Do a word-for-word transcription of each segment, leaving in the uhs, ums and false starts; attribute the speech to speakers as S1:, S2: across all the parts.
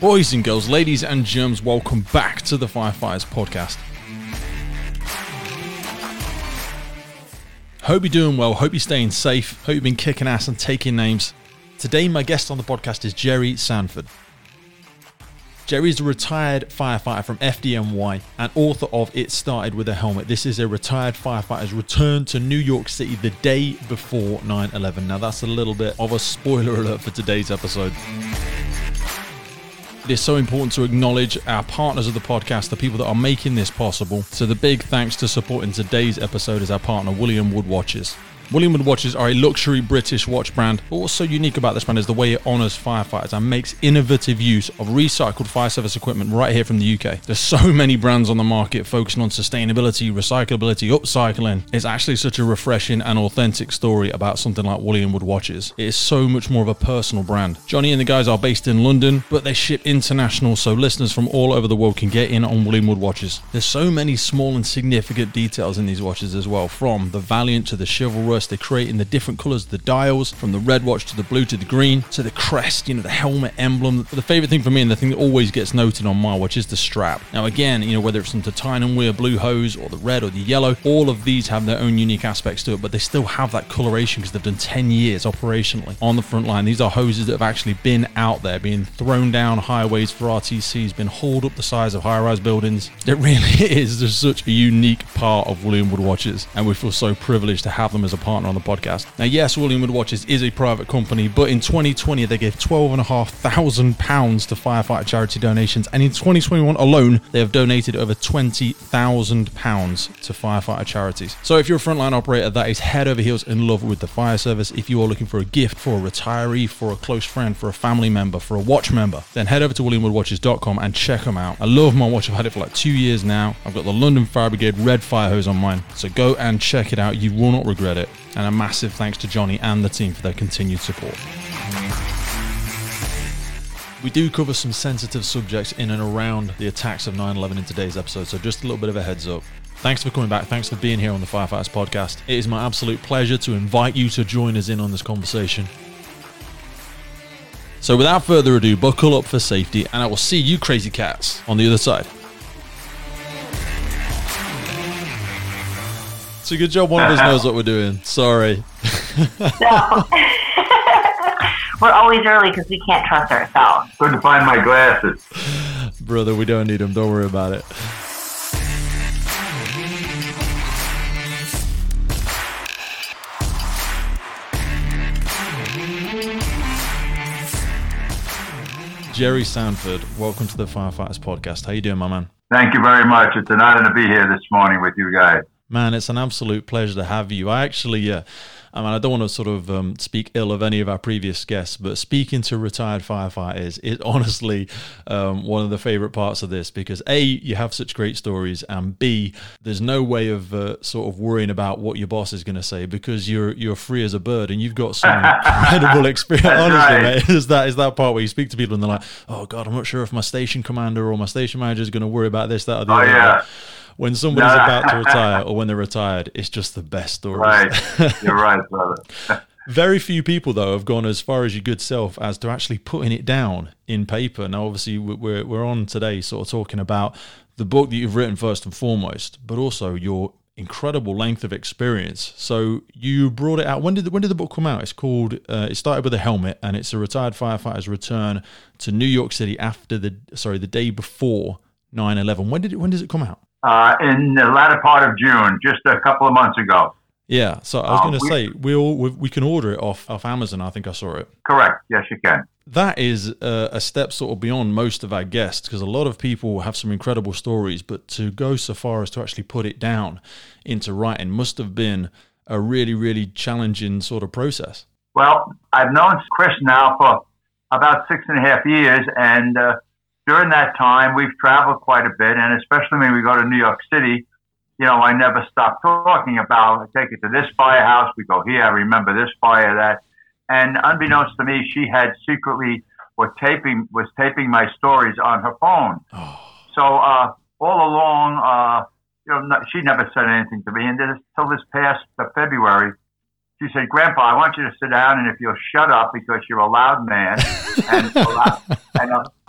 S1: Boys and girls, ladies and germs, welcome back to the Firefighters Podcast. Hope you're doing well, hope you're staying safe, hope you've been kicking ass and taking names. Today my guest on the podcast is Jerry Sanford. Jerry is a retired firefighter from F D N Y and author of It Started With a Helmet. This is a retired firefighter's return to New York City the day before nine eleven. Now that's a little bit of a spoiler alert for today's episode. It is so important to acknowledge our partners of the podcast, the people that are making this possible. So the big thanks to supporting today's episode is our partner, William Wood Watches. William Wood Watches are a luxury British watch brand, but what's so unique about this brand is the way it honours firefighters and makes innovative use of recycled fire service equipment right here from the U K. There's so many brands on the market focusing on sustainability, recyclability, upcycling. It's actually such a refreshing and authentic story about something like William Wood Watches. It is so much more of a personal brand. Johnny and the guys are based in London, but they ship international, so listeners from all over the world can get in on William Wood Watches. There's so many small and significant details in these watches as well, from the Valiant to the Chivalrous. They create in the different colours of the dials, from the red watch to the blue to the green to the crest, you know, the helmet emblem. But the favourite thing for me and the thing that always gets noted on my watch is the strap. Now again, you know, whether it's from titanium wear, blue hose, or the red or the yellow, all of these have their own unique aspects to it, but they still have that coloration because they've done ten years operationally on the front line. These are hoses that have actually been out there, being thrown down highways for R T Cs, been hauled up the sides of high-rise buildings. It really is just such a unique part of William Wood Watches, and we feel so privileged to have them as a partner on the podcast. Now, yes, William Wood Watches is a private company, but in twenty twenty they gave twelve and a half thousand pounds to firefighter charity donations, and in twenty twenty-one alone they have donated over twenty thousand pounds to firefighter charities. So if you're a frontline operator that is head over heels in love with the fire service, if you are looking for a gift for a retiree, for a close friend, for a family member, for a watch member, then head over to william wood watches dot com and check them out. I love my watch. I've had it for like two years now. I've got the London Fire Brigade red fire hose on mine, so go and check it out. You will not regret it. And a massive thanks to Johnny and the team for their continued support. We do cover some sensitive subjects in and around the attacks of nine eleven in today's episode, so just a little bit of a heads up. Thanks for coming back. Thanks for being here on the Firefighters Podcast. It is my absolute pleasure to invite you to join us in on this conversation. So without further ado, buckle up for safety, and I will see you crazy cats on the other side. It's a good job one of us knows what we're doing. Sorry.
S2: No. We're always early because we can't trust ourselves.
S3: Couldn't find my glasses.
S1: Brother, we don't need them. Don't worry about it. Jerry Sanford, welcome to the Firefighters Podcast. How you doing, my man?
S3: Thank you very much. It's an honor to be here this morning with you guys.
S1: Man, it's an absolute pleasure to have you. I actually, uh, I mean, I don't want to sort of um, speak ill of any of our previous guests, but speaking to retired firefighters is honestly um, one of the favorite parts of this because A, you have such great stories, and B, there's no way of uh, sort of worrying about what your boss is going to say because you're you're free as a bird and you've got some incredible experience. Honestly,
S3: right.
S1: mate, is that is that part where you speak to people and they're like, oh God, I'm not sure if my station commander or my station manager is going to worry about this, that, or the
S3: oh,
S1: other.
S3: Yeah.
S1: When somebody's no. about to retire or when they're retired, it's just the best stories.
S3: Right. You're right, brother.
S1: Very few people, though, have gone as far as your good self as to actually putting it down in paper. Now, obviously, we're we're on today sort of talking about the book that you've written first and foremost, but also your incredible length of experience. So you brought it out. When did the, when did the book come out? It's called, uh, it started with a helmet, and it's a retired firefighter's return to New York City after the, sorry, the day before nine eleven. When did it, when does it come out?
S3: Uh, in the latter part of June, just a couple of months ago.
S1: Yeah, so I was
S3: uh,
S1: going to
S3: we,
S1: say, we all we, we can order it off, off Amazon. I think I saw it.
S3: Correct. Yes, you can.
S1: That is uh, a step sort of beyond most of our guests because a lot of people have some incredible stories, but to go so far as to actually put it down into writing must have been a really, really challenging sort of process.
S3: Well, I've known Chris now for about six and a half years, and uh, during that time, we've traveled quite a bit, and especially when we go to New York City, you know, I never stop talking about, I take it to this firehouse, we go here, I remember this fire, that. And unbeknownst to me, she had secretly was taping was taping my stories on her phone. Oh. So uh, all along, uh, you know, not, she never said anything to me. And then until this past uh, February, she said, "Grandpa, I want you to sit down, and if you'll shut up because you're a loud man and a loud, and, uh,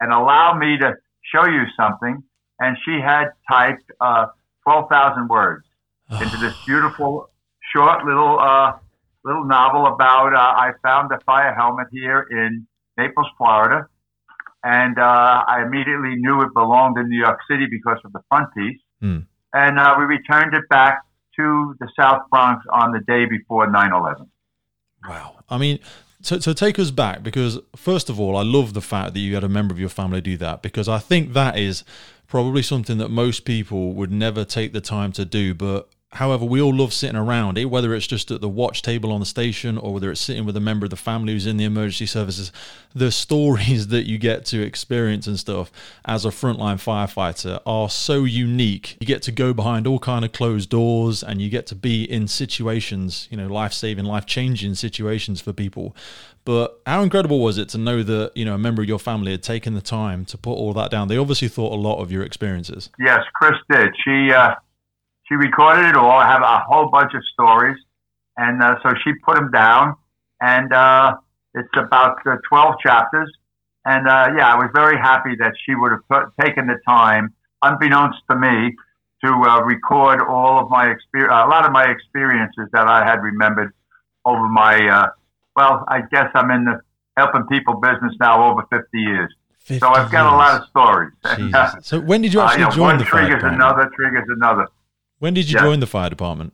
S3: and allow me to show you something. And she had typed uh, twelve thousand words into this beautiful, short little uh, little novel about uh, I found a fire helmet here in Naples, Florida. And uh, I immediately knew it belonged in New York City because of the front piece. Mm. And uh, we returned it back to the South Bronx on the day before nine eleven.
S1: Wow. I mean, so, so take us back, because first of all, I love the fact that you had a member of your family do that, because I think that is probably something that most people would never take the time to do. But however, we all love sitting around it, whether it's just at the watch table on the station or whether it's sitting with a member of the family who's in the emergency services. The stories that you get to experience and stuff as a frontline firefighter are so unique. You get to go behind all kind of closed doors, and you get to be in situations, you know, life-saving, life-changing situations for people. But how incredible was it to know that, you know, a member of your family had taken the time to put all that down? They obviously thought a lot of your experiences. Yes,
S3: Chris did. She, uh, She recorded it all. I have a whole bunch of stories. And uh, so she put them down. And uh, it's about uh, twelve chapters. And uh, yeah, I was very happy that she would have t- taken the time, unbeknownst to me, to uh, record all of my experience, a lot of my experiences that I had remembered over my, uh, well, I guess I'm in the helping people business now over fifty years. fifty so I've got years. A lot of stories. And, uh,
S1: so when did you actually uh, you know, join the fire
S3: department? One triggers another, triggers another.
S1: When did you yeah. join the fire department?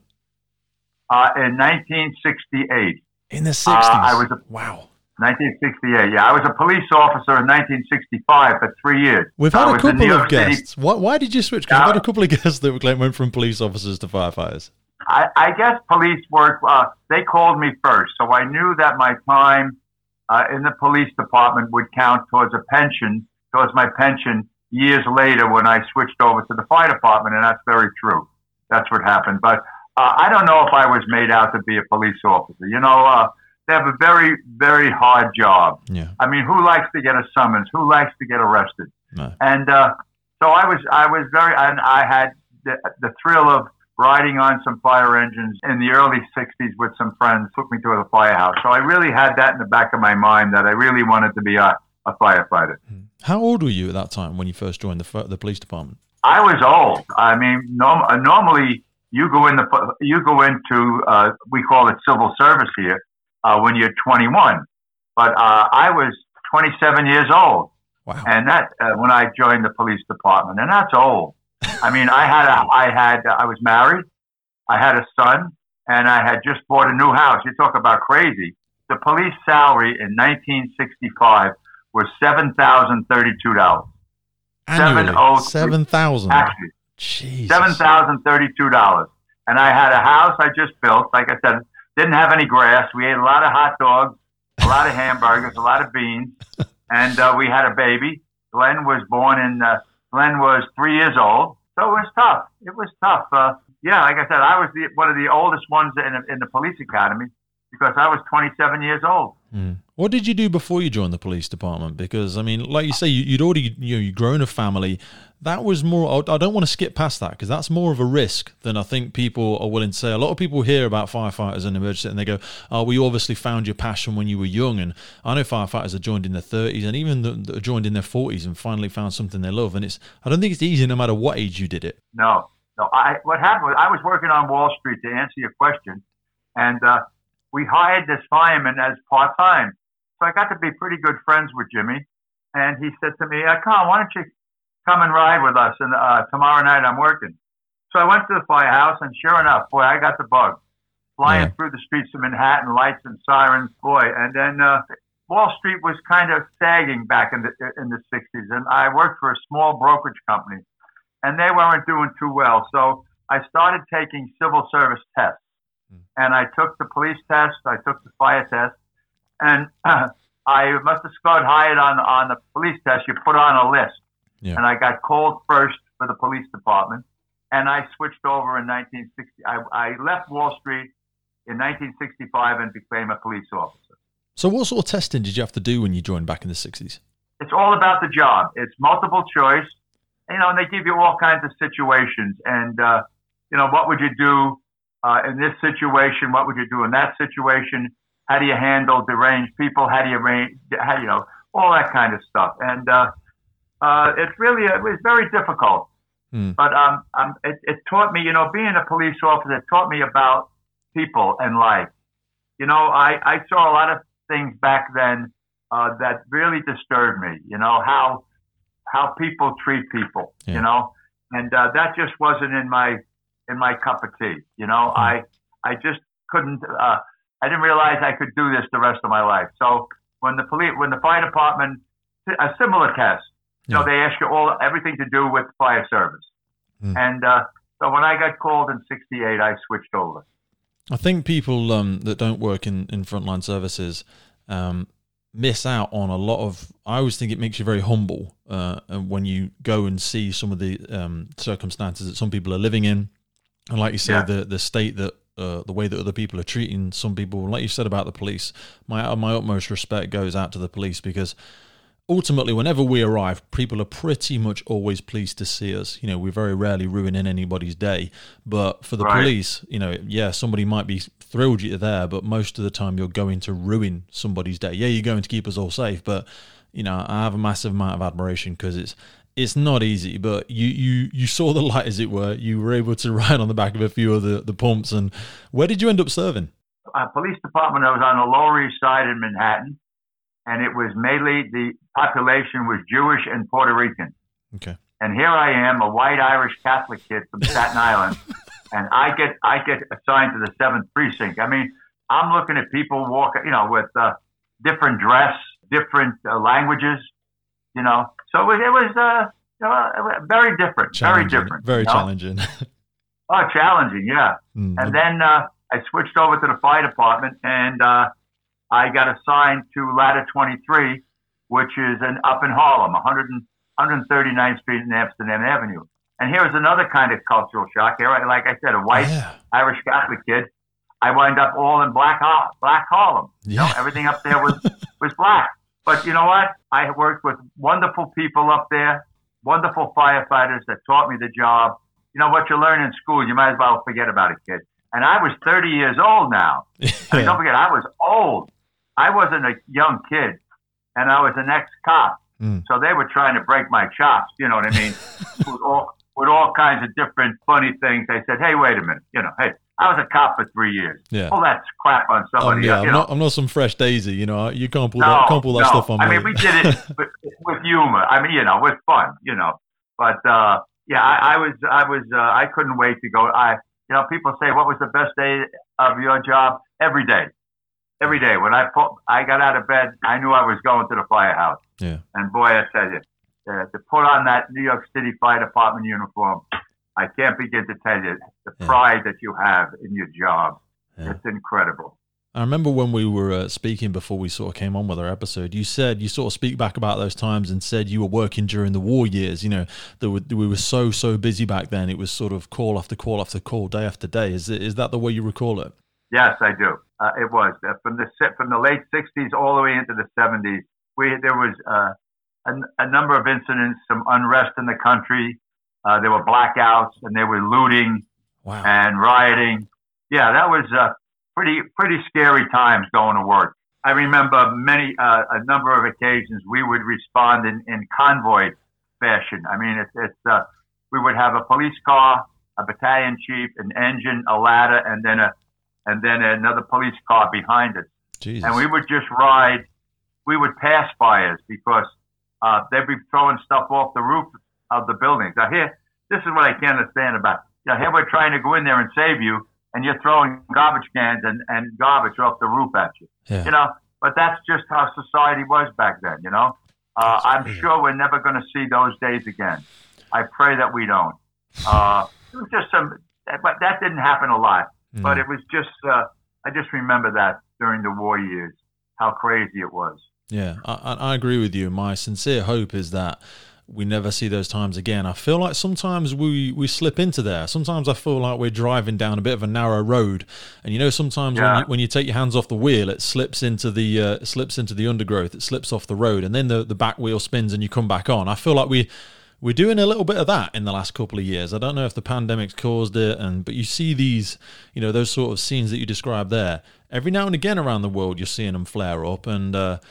S3: Uh, in nineteen sixty-eight.
S1: In the sixties? Uh,
S3: I was a,
S1: wow.
S3: nineteen sixty-eight, yeah. I was a police officer in nineteen sixty-five for three years.
S1: We've had
S3: I
S1: a couple of guests. Why, why did you switch? Because uh, we've had a couple of guests that went from police officers to firefighters.
S3: I, I guess police work, uh, they called me first. So I knew that my time uh, in the police department would count towards a pension, towards my pension years later when I switched over to the fire department. And that's very true. That's what happened. But uh, I don't know if I was made out to be a police officer. You know, uh, they have a very, very hard job.
S1: Yeah.
S3: I mean, who likes to get a summons? Who likes to get arrested?
S1: No.
S3: And uh, so I was, I was very, and I had the, the thrill of riding on some fire engines in the early sixties with some friends, took me to the firehouse. So I really had that in the back of my mind that I really wanted to be a, a firefighter.
S1: How old were you at that time when you first joined the the police department?
S3: I was old. I mean, norm, uh, normally you go in the you go into uh, we call it civil service here uh, when you're twenty-one, but uh, I was twenty-seven years old.
S1: Wow!
S3: And that uh, when I joined the police department, and that's old. I mean, I had a, I had I was married, I had a son, and I had just bought a new house. You talk about crazy. The police salary in nineteen sixty-five was seven thousand thirty-two dollars.
S1: Annually, seven thousand.
S3: Actually,
S1: Jesus.
S3: seven thousand thirty-two dollars. And I had a house I just built. Like I said, didn't have any grass. We ate a lot of hot dogs, a lot of hamburgers, a lot of beans, and uh, we had a baby. Glenn was born in. Uh, Glenn was three years old, so it was tough. It was tough. Uh, yeah, like I said, I was the, one of the oldest ones in, in the police academy because I was twenty-seven years old.
S1: Mm. What did you do before you joined the police department? Because, I mean, like you say, you, you'd already, you know, you'd grown a family. That was more, I don't want to skip past that because that's more of a risk than I think people are willing to say. A lot of people hear about firefighters and emergency and they go, oh, we obviously found your passion when you were young. And I know firefighters that joined in their thirties and even that joined in their forties and finally found something they love. And it's, I don't think it's easy no matter what age you did it.
S3: No, no. I, what happened was I was working on Wall Street to answer your question. And uh, we hired this fireman as part-time. So I got to be pretty good friends with Jimmy. And he said to me, uh, Colin, why don't you come and ride with us? And uh, tomorrow night I'm working. So I went to the firehouse, and sure enough, boy, I got the bug. Flying yeah. through the streets of Manhattan, lights and sirens, boy. And then uh, Wall Street was kind of sagging back in the in the sixties. And I worked for a small brokerage company, and they weren't doing too well. So I started taking civil service tests. And I took the police test, I took the fire test, and uh, I must have scored higher on, on the police test. You put on a list.
S1: Yeah.
S3: And I got called first for the police department, and I switched over in nineteen sixty. I, I left Wall Street in nineteen sixty-five and became a police officer.
S1: So what sort of testing did you have to do when you joined back in the sixties?
S3: It's all about the job. It's multiple choice, you know, and they give you all kinds of situations. And, uh, you know, what would you do uh, in this situation? What would you do in that situation? How do you handle deranged people? How do you arrange, how, you know, all that kind of stuff. And uh, uh, it really it was very difficult.
S1: Mm.
S3: But um, um, it, it taught me, you know, being a police officer, it taught me about people and life. You know, I, I saw a lot of things back then uh, that really disturbed me. You know, how how people treat people. Yeah. You know, and uh, that just wasn't in my in my cup of tea. You know, mm. I I just couldn't. Uh, I didn't realize I could do this the rest of my life. So when the police, when the fire department, a similar test. You know, yeah. they ask you all everything to do with fire service. Mm. And uh, so when I got called in sixty-eight, I switched over.
S1: I think people um, that don't work in, in frontline services um, miss out on a lot of, I always think it makes you very humble uh, when you go and see some of the um, circumstances that some people are living in. And like you say, yeah. the, the state that, uh, the way that other people are treating some people, like you said about the police, my, my utmost respect goes out to the police, because ultimately, whenever we arrive, people are pretty much always pleased to see us. You know, we're very rarely ruining anybody's day. But for the right. police, you know, yeah, somebody might be thrilled you're there, but most of the time you're going to ruin somebody's day. Yeah, you're going to keep us all safe, but, you know, I have a massive amount of admiration, because it's it's not easy, but you, you, you saw the light, as it were. You were able to ride on the back of a few of the, the pumps. And where did you end up serving?
S3: Uh, police department, I was on the Lower East Side in Manhattan. And it was mainly, the population was Jewish and Puerto Rican.
S1: Okay.
S3: And here I am, a white Irish Catholic kid from Staten Island, and I get I get assigned to the seventh precinct. I mean, I'm looking at people walking, you know, with uh, different dress, different uh, languages, you know. So it was, it was uh, you know, very different, very different.
S1: Very
S3: you know?
S1: challenging.
S3: Oh, challenging, yeah. Mm-hmm. And then uh, I switched over to the fire department, and uh, I got assigned to Ladder twenty-three, which is an, up in Harlem, one thirty-ninth Street and Amsterdam Avenue. And here was another kind of cultural shock. Here, like I said, a white
S1: yeah.
S3: Irish Catholic kid. I wind up all in black black Harlem.
S1: Yeah.
S3: You know, everything up there was, was black. But you know what? I worked with wonderful people up there, wonderful firefighters that taught me the job. You know, what you learn in school, you might as well forget about it, kid. And I was thirty years old now.
S1: Yeah.
S3: I mean, don't forget, I was old. I wasn't a young kid, and I was an ex-cop. Mm. So they were trying to break my chops, you know what I mean, with, all, with all kinds of different funny things. They said, hey, wait a minute. You know, hey, I was a cop for three years.
S1: Yeah.
S3: Pull that crap on somebody.
S1: Um, yeah,
S3: you
S1: I'm,
S3: know.
S1: not, I'm not some fresh daisy, you know. You can't pull
S3: no,
S1: that, can't pull that
S3: no.
S1: stuff on
S3: I
S1: me.
S3: I mean, we did it with, with humor. I mean, you know, with fun, you know. But, uh, yeah, I, I was, I was, uh, I couldn't wait to go. I, you know, people say, what was the best day of your job? Every day. Every day. When I put, I got out of bed, I knew I was going to the firehouse.
S1: Yeah.
S3: And boy, I tell you, uh, to put on that New York City Fire Department uniform, I can't begin to tell you the
S1: yeah.
S3: pride that you have in your job. Yeah. It's incredible.
S1: I remember when we were uh, speaking before we sort of came on with our episode, you said, you sort of speak back about those times and said you were working during the war years, you know, that we were so, so busy back then. It was sort of call after call after call, day after day. Is it, is that the way you recall it?
S3: Yes, I do. Uh, it was uh, from the from the late sixties all the way into the seventies. We there was uh, a, a number of incidents, some unrest in the country. Uh, there were blackouts, and there was looting
S1: wow.
S3: and rioting. Yeah, that was uh, pretty pretty scary times going to work. I remember many uh, a number of occasions we would respond in, in convoy fashion. I mean, it's, it's uh, we would have a police car, a battalion chief, an engine, a ladder, and then a and then another police car behind us.
S1: Jesus.
S3: And we would just ride. We would pass fires because uh, they'd be throwing stuff off the roof of the buildings. Now here, this is what I can't understand about. You know, here we're trying to go in there and save you, and you're throwing garbage cans and, and garbage off the roof at you.
S1: Yeah.
S3: You know, but that's just how society was back then, you know. Uh, I'm
S1: weird.
S3: sure we're never going to see those days again. I pray that we don't. Uh, it was just some, but that didn't happen a lot. Mm. But it was just, uh, I just remember that during the war years, how crazy it was.
S1: Yeah, I, I agree with you. My sincere hope is that we never see those times again. I feel like sometimes we, we slip into there. Sometimes I feel like we're driving down a bit of a narrow road, and you know, sometimes
S3: yeah.
S1: when you, when you take your hands off the wheel, it slips into the uh, slips into the undergrowth. It slips off the road, and then the the back wheel spins, and you come back on. I feel like we we're doing a little bit of that in the last couple of years. I don't know if the pandemic's caused it, and but you see these, you know, those sort of scenes that you described there every now and again around the world. You're seeing them flare up, and uh,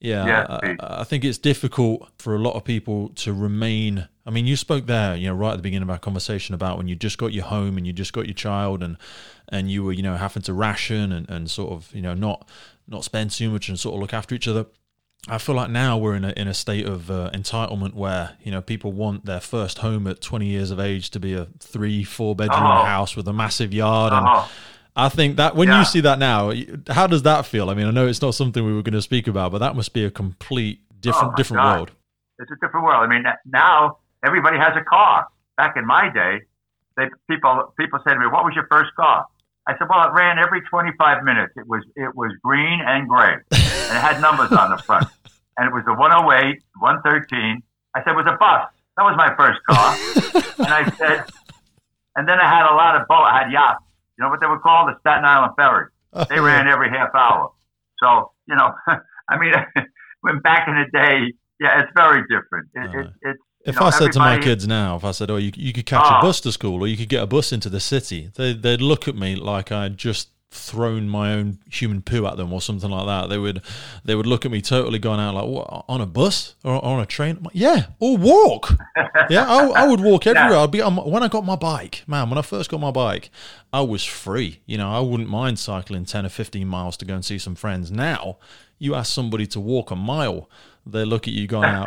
S1: Yeah,
S3: Yes,
S1: I,
S3: Pete.
S1: I think it's difficult for a lot of people to remain. I mean, you spoke there, you know, right at the beginning of our conversation about when you just got your home and you just got your child, and and you were, you know, having to ration and, and sort of, you know, not not spend too much and sort of look after each other. I feel like now we're in a in a state of uh, entitlement where, you know, people want their first home at twenty years of age to be a three, four bedroom
S3: Oh.
S1: house with a massive yard. And
S3: Oh.
S1: I think that when
S3: Yeah.
S1: you see that now, how does that feel? I mean, I know it's not something we were going to speak about, but that must be a complete different
S3: Oh, my
S1: different
S3: God.
S1: world.
S3: It's a different world. I mean, now everybody has a car. Back in my day, they people people said to me, "What was your first car?" I said, "Well, it ran every twenty-five minutes. It was it was green and gray, and it had numbers on the front, and it was a one oh eight, one thirteen." I said, "It was a bus. That was my first car." And I said, and then I had a lot of boat. I had yachts. You know what they were called? The Staten Island Ferry. They ran every half hour. So, you know, I mean, when back in the day, yeah, it's very different. It,
S1: Uh,
S3: it, it's,
S1: If
S3: you know,
S1: I said to my
S3: everybody-
S1: kids now, if I said, "Oh, you you could catch
S3: Oh.
S1: a bus to school, or you could get a bus into the city," they they'd look at me like I'd just thrown my own human poo at them or something like that. They would they would look at me totally gone out like, "What, on a bus or on a train?" I'm like, yeah, or walk. Yeah, I, I would walk everywhere. I'd be on my, when I got my bike, man. When I first got my bike, I was free. You know, I wouldn't mind cycling ten or fifteen miles to go and see some friends. Now, you ask somebody to walk a mile, they look at you going out.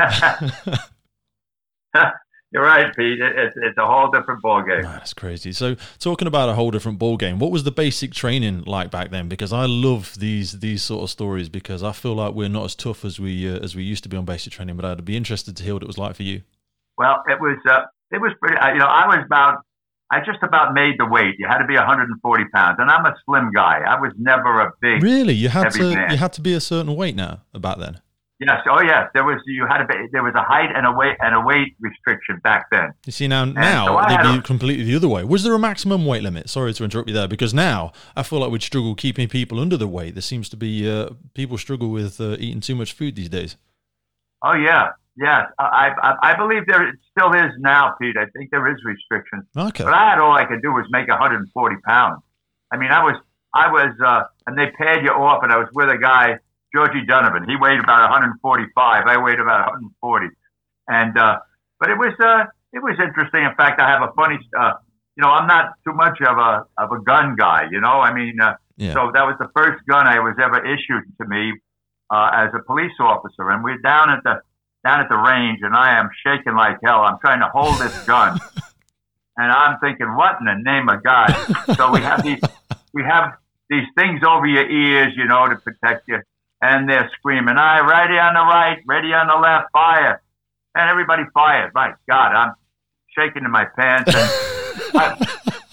S3: You're right, Pete. It, it's it's a whole different ballgame.
S1: Man, that's crazy. So, talking about a whole different ball game, what was the basic training like back then? Because I love these these sort of stories because I feel like we're not as tough as we uh, as we used to be on basic training. But I'd be interested to hear what it was like for you.
S3: Well, it was uh, it was pretty. Uh, you know, I was about I just about made the weight. You had to be one hundred forty pounds, and I'm a slim guy. I was never a big.
S1: Really, you had
S3: heavy
S1: to
S3: man.
S1: you had to be a certain weight now back then.
S3: Yes. Oh, yes. There was you had to be, there was a height and a weight and a weight restriction back then.
S1: You see now now
S3: so I
S1: they'd
S3: had
S1: be
S3: a-
S1: completely the other way. Was there a maximum weight limit? Sorry to interrupt you there, because now I feel like we'd struggle keeping people under the weight. There seems to be uh, people struggle with uh, eating too much food these days.
S3: Oh yeah, yes. I I, I believe there it still is now, Pete. I think there is restrictions.
S1: Okay.
S3: But I had all I could do was make one hundred forty pounds. I mean, I was I was uh, and they paid you off, and I was with a guy. Georgie Donovan. He weighed about one hundred forty-five. I weighed about one hundred forty. And uh, but it was uh, it was interesting. In fact, I have a funny. Uh, you know, I'm not too much of a of a gun guy. You know, I mean, uh,
S1: Yeah.
S3: so that was the first gun I was ever issued to me uh, as a police officer. And we're down at the down at the range, and I am shaking like hell. I'm trying to hold this gun, and I'm thinking, what in the name of God? So we have these we have these things over your ears, you know, to protect you. And they're screaming, "I ready on the right, ready on the left, fire!" And everybody fired. My God, I'm shaking in my pants. And I,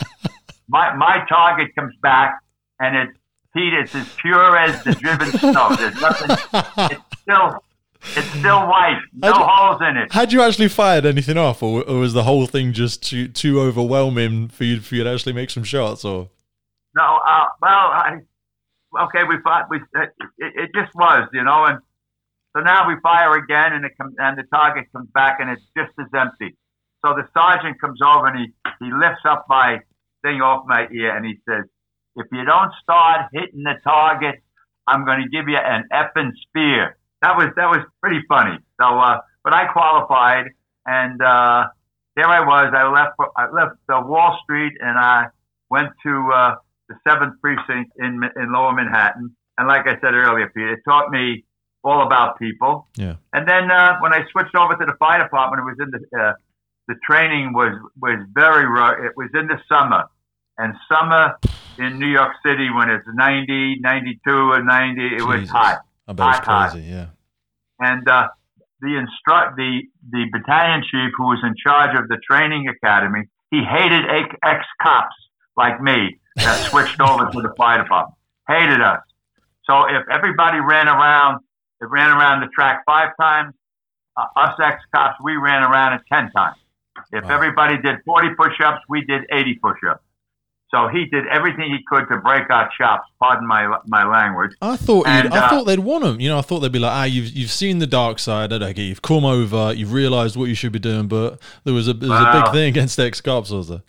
S3: my my target comes back, and it's Pete. It's as pure as the driven snow. There's nothing. It's still, it's still white. No
S1: How'd you-
S3: holes in it.
S1: Had you actually fired anything off, or, or was the whole thing just too too overwhelming for you for you to actually make some shots? Or
S3: No, uh, well, I, okay, we fought. We it, it just was, you know, and so now we fire again, and it comes, and the target comes back, and it's just as empty. So the sergeant comes over and he he lifts up my thing off my ear, and he says, "If you don't start hitting the target, I'm going to give you an effing spear." That was that was pretty funny. So, uh, but I qualified, and uh, there I was. I left I left uh, Wall Street, and I went to uh, the seventh precinct in in Lower Manhattan. And like I said earlier, Pete, it taught me all about people.
S1: yeah,
S3: And then uh, when I switched over to the fire department, it was in the uh, the training was was very rough. It was in the summer, and summer in New York City when it's ninety, ninety-two, and ninety, it was
S1: Jesus.
S3: hot.
S1: I bet it's
S3: Hot, hot.
S1: crazy. Yeah,
S3: And uh, the instruct the the battalion chief who was in charge of the training academy, he hated ex cops like me that switched over to the fire department. Hated us. So if everybody ran around, it ran around the track five times. Uh, us ex cops, we ran around it ten times. If
S1: Wow.
S3: everybody did forty push-ups, we did eighty push-ups. So he did everything he could to break our chops. Pardon my my language.
S1: I thought
S3: And,
S1: you'd, I
S3: uh,
S1: thought they'd want them. You know, I thought they'd be like, ah, you've you've seen the dark side. Okay, you've come over, you've realised what you should be doing, but there was a there was a
S3: Wow.
S1: big thing against ex cops, was there?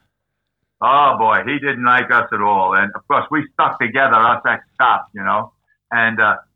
S3: Oh boy, he didn't like us at all. And of course, we stuck together, us ex cops, you know. And uh,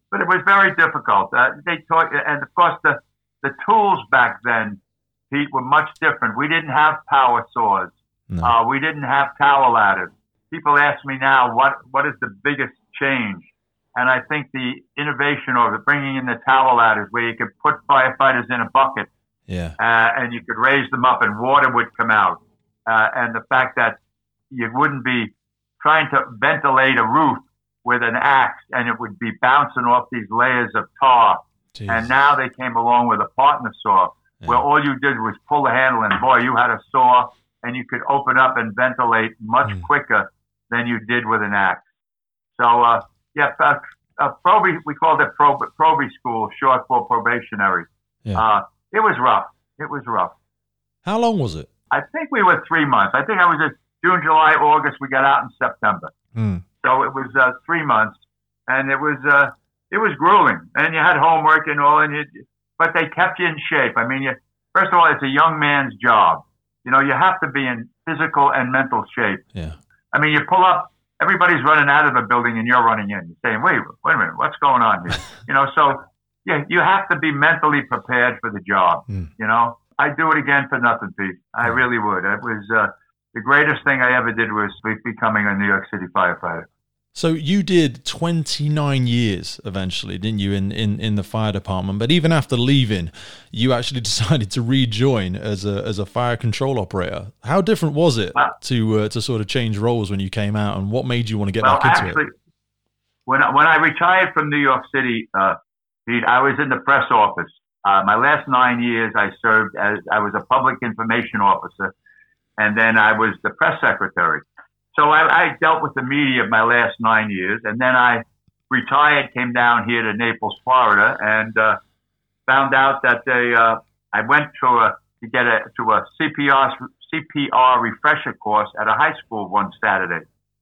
S3: but it was very difficult. Uh, they taught, and of course the the tools back then, Pete, were much different. We didn't have power saws. No. Uh, we didn't have tower ladders. People ask me now, what what is the biggest change? And I think the innovation of it, bringing in the tower ladders where you could put firefighters in a bucket,
S1: yeah,
S3: uh, and you could raise them up and water would come out, uh, and the fact that you wouldn't be trying to ventilate a roof with an axe and it would be bouncing off these layers of tar. Jeez. And now they came along with a partner saw, yeah, where all you did was pull the handle and boy, you had a saw and you could open up and ventilate much mm. quicker than you did with an axe. So, uh, yeah, uh, uh, probe, we called it probe, probe school, short for probationary. Yeah. Uh, it was rough. It was rough.
S1: How long was it?
S3: I think we were three months. I think I was at June, July, August. We got out in September. Mm. So it was uh, three months, and it was uh, it was grueling. And you had homework and all, and you, but they kept you in shape. I mean, you, first of all, it's a young man's job. You know, you have to be in physical and mental shape.
S1: Yeah.
S3: I mean, you pull up, everybody's running out of the building, and you're running in. You're saying, "Wait, wait a minute, what's going on here?" You know, so yeah, you have to be mentally prepared for the job. Mm. You know, I'd do it again for nothing, Pete. I really would. It was uh, the greatest thing I ever did was becoming a New York City firefighter.
S1: So you did twenty-nine years eventually, didn't you, in, in, in the fire department? But even after leaving, you actually decided to rejoin as a as a fire control operator. How different was it well, to uh, to sort of change roles when you came out, and what made you want to get
S3: well,
S1: back into
S3: actually,
S1: it?
S3: When when I retired from New York City, uh, Pete, I was in the press office. Uh, my last nine years, I served as I was a public information officer, and then I was the press secretary. So I, I dealt with the media my last nine years, and then I retired, came down here to Naples, Florida, and uh, found out that they. Uh, I went to a to get a to a C P R C P R refresher course at a high school one Saturday,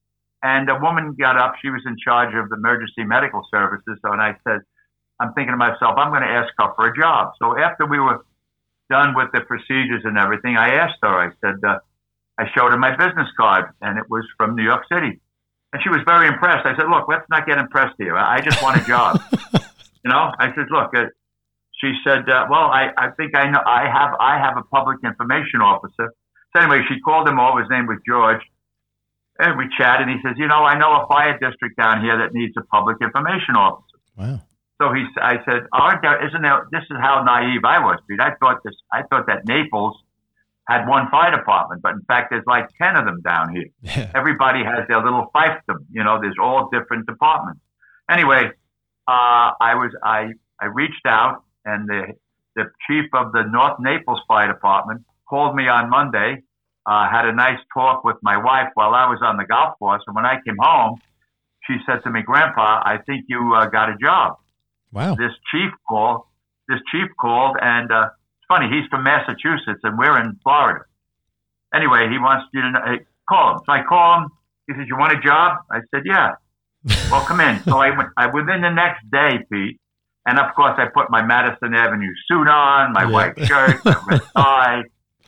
S3: and a woman got up. She was in charge of the emergency medical services, so and I said, I'm thinking to myself, I'm going to ask her for a job. So after we were done with the procedures and everything, I asked her. I said. Uh, I showed her my business card, and it was from New York City. And she was very impressed. I said, look, let's not get impressed here. I just want a job. You know, I said, look, uh, she said, uh, well, I, I think I know, I have, I have a public information officer. So anyway, she called him over. His name was George. And we chatted, and he says, you know, I know a fire district down here that needs a public information officer.
S1: Wow.
S3: So he, I said, aren't there, isn't there, this is how naive I was, Pete. I thought this, I thought that Naples had one fire department, but in fact, there's like ten of them down here. Yeah. Everybody has their little fiefdom. You know, there's all different departments. Anyway, uh, I was I I reached out, and the the chief of the North Naples Fire Department called me on Monday. Uh, had a nice talk with my wife while I was on the golf course, and when I came home, she said to me, "Grandpa, I think you uh, got a job."
S1: Wow!
S3: This chief called. This chief called, and. Uh, Funny, he's from Massachusetts and we're in Florida. Anyway, he wants you to know, hey, call him. So I call him. He says, "You want a job?" I said, "Yeah." Well, come in. So I went. I within the next day, Pete, and of course I put my Madison Avenue suit on, my yeah. white shirt, my red tie.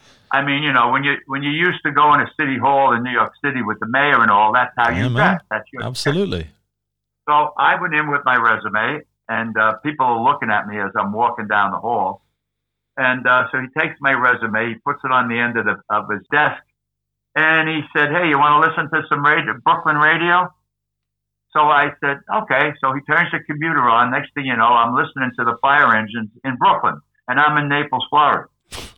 S3: I mean, you know, when you when you used to go in a city hall in New York City with the mayor and all, that's how
S1: yeah,
S3: you
S1: dress.
S3: That's your
S1: absolutely.
S3: Dress. So I went in with my resume, and uh, people are looking at me as I'm walking down the hall. And uh, so he takes my resume, he puts it on the end of, the, of his desk, and he said, "Hey, you want to listen to some radio, Brooklyn radio?" So I said, "Okay." So he turns the computer on. Next thing you know, I'm listening to the fire engines in Brooklyn, and I'm in Naples, Florida.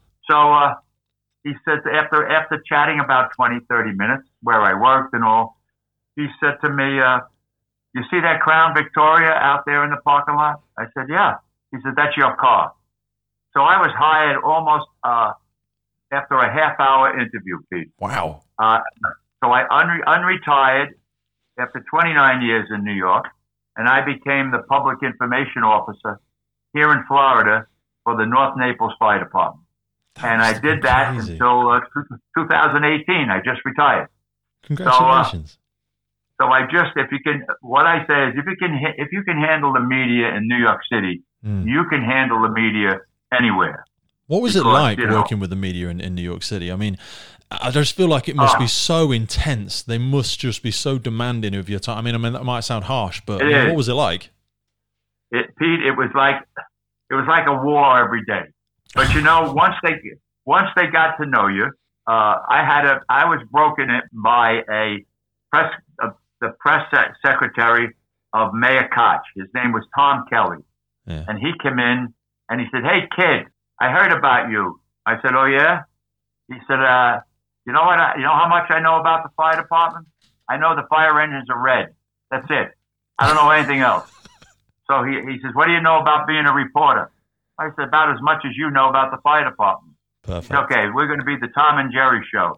S3: So uh, he said, after after chatting about twenty, thirty minutes, where I worked and all, he said to me, uh, "You see that Crown Victoria out there in the parking lot?" I said, "Yeah." He said, "That's your car." So I was hired almost uh, after a half-hour interview, Pete.
S1: Wow.
S3: Uh, so I unre- unretired after twenty-nine years in New York, and I became the public information officer here in Florida for the North Naples Fire Department. That and I did that crazy. until uh, two thousand eighteen. I just retired.
S1: Congratulations.
S3: So, uh, so I just, if you can, what I say is, if you can, if you can handle the media in New York City, mm. you can handle the media anywhere.
S1: What was because, it like you know, working with the media in, in New York City? I mean, I just feel like it must uh, be so intense. They must just be so demanding of your time. I mean, I mean that might sound harsh, but I mean, what was it like?
S3: it, Pete, it was like it was like a war every day. But you know, once they once they got to know you, uh, I had a I was broken in by a press uh, the press secretary of Mayor Koch. His name was Tom Kelly,
S1: yeah.
S3: and he came in and he said, "Hey kid, I heard about you." I said, "Oh yeah." He said, uh, "You know what? I, you know how much I know about the fire department? I know the fire engines are red. That's it. I don't know anything else." So he, he says, "What do you know about being a reporter?" I said, "About as much as you know about the fire department."
S1: Perfect.
S3: Said, okay, we're going to be the Tom and Jerry show.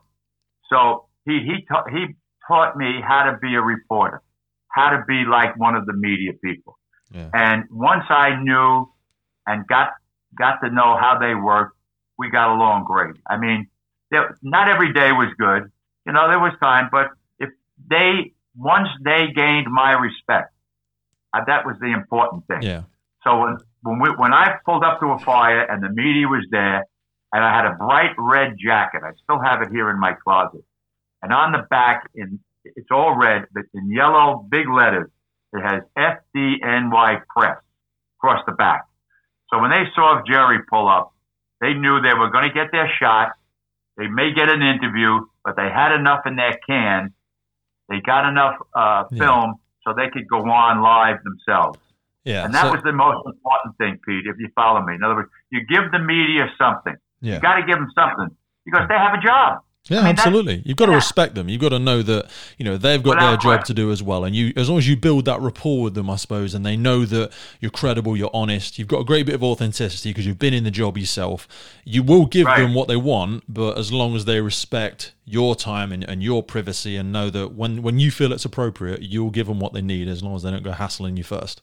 S3: So he he ta- he taught me how to be a reporter, how to be like one of the media people.
S1: Yeah.
S3: And once I knew and got got to know how they worked, we got along great. I mean, there, not every day was good. You know, there was time, but if they once they gained my respect, uh, that was the important thing.
S1: Yeah.
S3: So when when we when I pulled up to a fire and the media was there, and I had a bright red jacket, I still have it here in my closet, and on the back in it's all red, but in yellow big letters it has F D N Y Press across the back. So when they saw Jerry pull up, they knew they were going to get their shot. They may get an interview, but they had enough in their can. They got enough uh,
S1: yeah.
S3: film so they could go on live themselves.
S1: Yeah,
S3: and that
S1: so,
S3: was the most important thing, Pete, if you follow me. In other words, you give the media something.
S1: yeah.
S3: You got to give them something because they have a job.
S1: Yeah,
S3: I mean,
S1: absolutely. You've got to
S3: yeah.
S1: respect them. You've got to know that, you know, they've got
S3: Without
S1: their job
S3: question.
S1: to do as well. And you, as long as you build that rapport with them, I suppose, and they know that you're credible, you're honest, you've got a great bit of authenticity because you've been in the job yourself. You will give
S3: Right.
S1: them what they want, but as long as they respect your time and, and your privacy and know that when, when you feel it's appropriate, you'll give them what they need as long as they don't go hassling you first.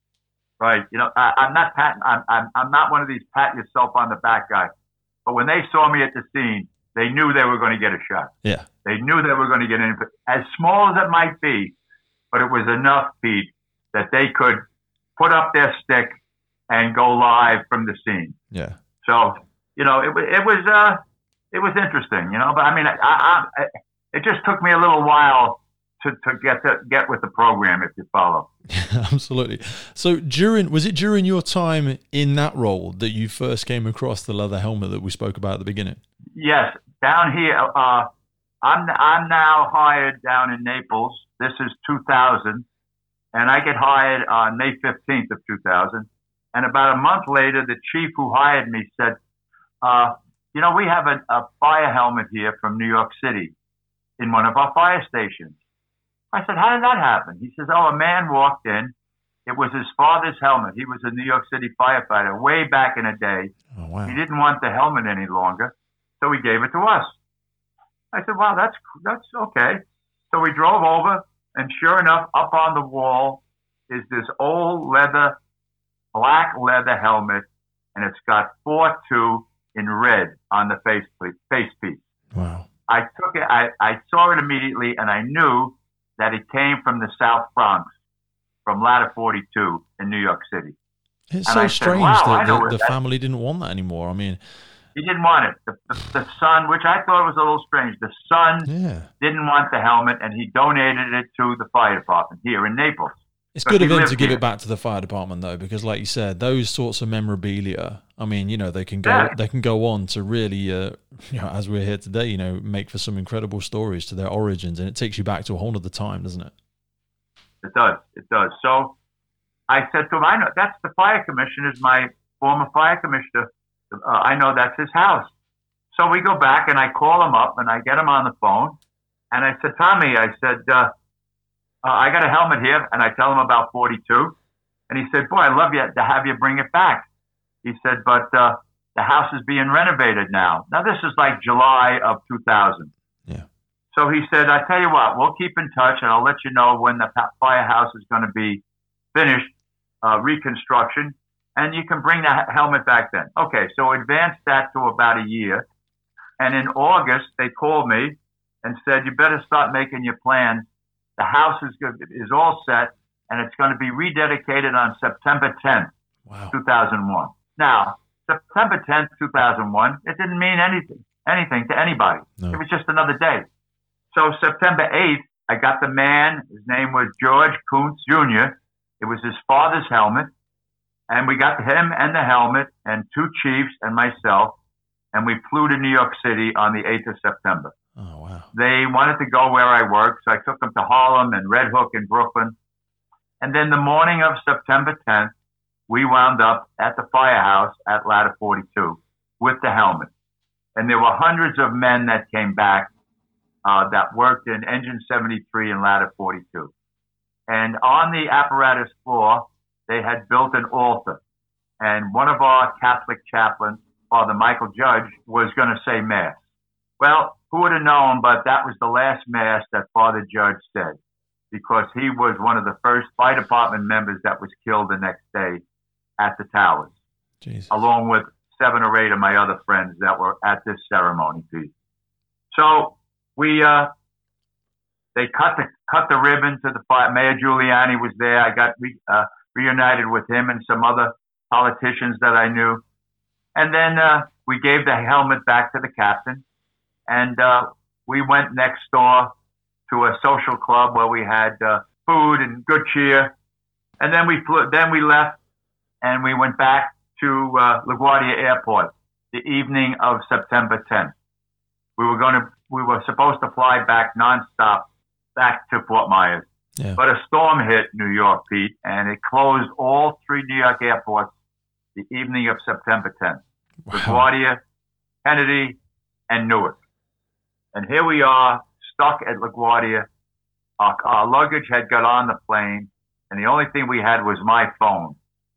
S3: Right. You know, I, I'm not pat, I'm, I'm I'm not one of these pat yourself on the back guys. But when they saw me at the scene, they knew they were going to get a shot.
S1: Yeah.
S3: They knew they were going to get in, as small as it might be, but it was enough, Pete, that they could put up their stick and go live from the scene.
S1: Yeah.
S3: So, you know, it, it was uh, it was interesting, you know. But I mean, I, I, I, it just took me a little while to, to get to get with the program, if you follow.
S1: Absolutely. So during was it during your time in that role that you first came across the leather helmet that we spoke about at the beginning?
S3: Yes, down here. Uh, I'm I'm now hired down in Naples. This is two thousand, and I get hired on May fifteenth of two thousand. And about a month later, the chief who hired me said, uh, "You know, we have a, a fire helmet here from New York City in one of our fire stations." I said, "How did that happen?" He says, "Oh, a man walked in. It was his father's helmet. He was a New York City firefighter way back in the day.
S1: Oh, wow.
S3: He didn't want the helmet any longer, so he gave it to us." I said, "Wow, that's that's okay." So we drove over, and sure enough, up on the wall is this old leather, black leather helmet, and it's got four two in red on the face face piece.
S1: Wow.
S3: I took it. I, I saw it immediately, and I knew that it came from the South Bronx, from Ladder forty-two in New York City.
S1: It's
S3: And
S1: so
S3: I said,
S1: strange
S3: wow, I
S1: that
S3: know
S1: the,
S3: where
S1: the
S3: that-
S1: family didn't want that anymore. I mean,
S3: He didn't want it. The, the, the son, which I thought was a little strange, the son
S1: yeah.
S3: didn't want the helmet, and he donated it to the fire department here in Naples.
S1: It's
S3: But
S1: good
S3: he
S1: of him
S3: lived
S1: to give
S3: here.
S1: it back to the fire department, though, because, like you said, those sorts of memorabilia. I mean, you know, they can go,
S3: Yeah.
S1: they can go on to really, uh, you know, as we're here today, you know, make for some incredible stories to their origins, and it takes you back to a whole other time, doesn't it?
S3: It does. It does. So I said to him, "I know that's the fire commissioner, my former fire commissioner. Uh, I know that's his house." So we go back, and I call him up, and I get him on the phone, and I said, "Tommy," I said, uh, uh, "I got a helmet here," and I tell him about forty-two, and he said, "Boy, I'd love you to have you bring it back." He said, "But uh, the house is being renovated now." Now this is like July of two thousand.
S1: Yeah.
S3: So he said, "I tell you what, we'll keep in touch, and I'll let you know when the pa- firehouse is going to be finished, uh, reconstruction, and you can bring the ha- helmet back then." Okay, so advanced that to about a year. And in August, they called me and said, "You better start making your plans. The house is good, is all set, and it's going to be rededicated on September tenth,
S1: Wow.
S3: two thousand one. Now, September tenth, two thousand one, it didn't mean anything, anything to anybody.
S1: No.
S3: It was just another day. So September eighth, I got the man. His name was George Kuntz Junior It was his father's helmet. And we got him and the helmet and two chiefs and myself, and we flew to New York City on the eighth of September.
S1: Oh, wow.
S3: They wanted to go where I worked, so I took them to Harlem and Red Hook and Brooklyn. And then the morning of September tenth, we wound up at the firehouse at Ladder forty-two with the helmet. And there were hundreds of men that came back uh, that worked in Engine seventy-three and Ladder forty-two. And on the apparatus floor, they had built an altar. And one of our Catholic chaplains, Father Michael Judge, was going to say Mass. Well, who would have known, but that was the last Mass that Father Judge said, because he was one of the first fire department members that was killed the next day at the towers,
S1: Jesus. Along
S3: with seven or eight of my other friends that were at this ceremony, Pete. So we, uh, they cut the cut the ribbon to the fire. Mayor Giuliani was there. I got re, uh, reunited with him and some other politicians that I knew. And then uh, we gave the helmet back to the captain. And uh, we went next door to a social club where we had uh, food and good cheer. And then we flew, then we left and we went back to uh, LaGuardia Airport the evening of September tenth. We were going to, we were supposed to fly back nonstop back to Fort Myers.
S1: Yeah.
S3: But a storm hit New York, Pete, and it closed all three New York airports the evening of September tenth.
S1: Wow.
S3: LaGuardia, Kennedy, and Newark. And here we are, stuck at LaGuardia. Our, our luggage had got on the plane, and the only thing we had was my phone.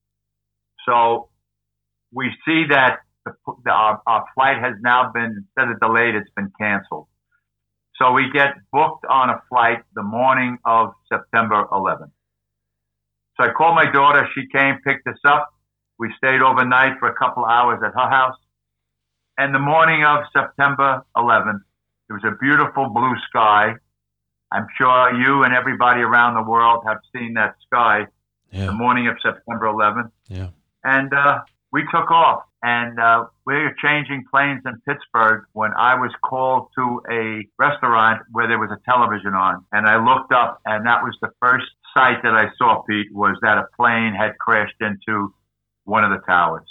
S3: So we see that the, the, our, our flight has now been, instead of delayed, it's been canceled. So we get booked on a flight the morning of September eleventh. So I called my daughter. She came, picked us up. We stayed overnight for a couple hours at her house. And the morning of September eleventh, it was a beautiful blue sky. I'm sure you and everybody around the world have seen that sky. Yeah. The morning of September eleventh.
S1: Yeah.
S3: And uh, we took off. And uh, we were changing planes in Pittsburgh when I was called to a restaurant where there was a television on. And I looked up, and that was the first sight that I saw, Pete, was that a plane had crashed into one of the towers.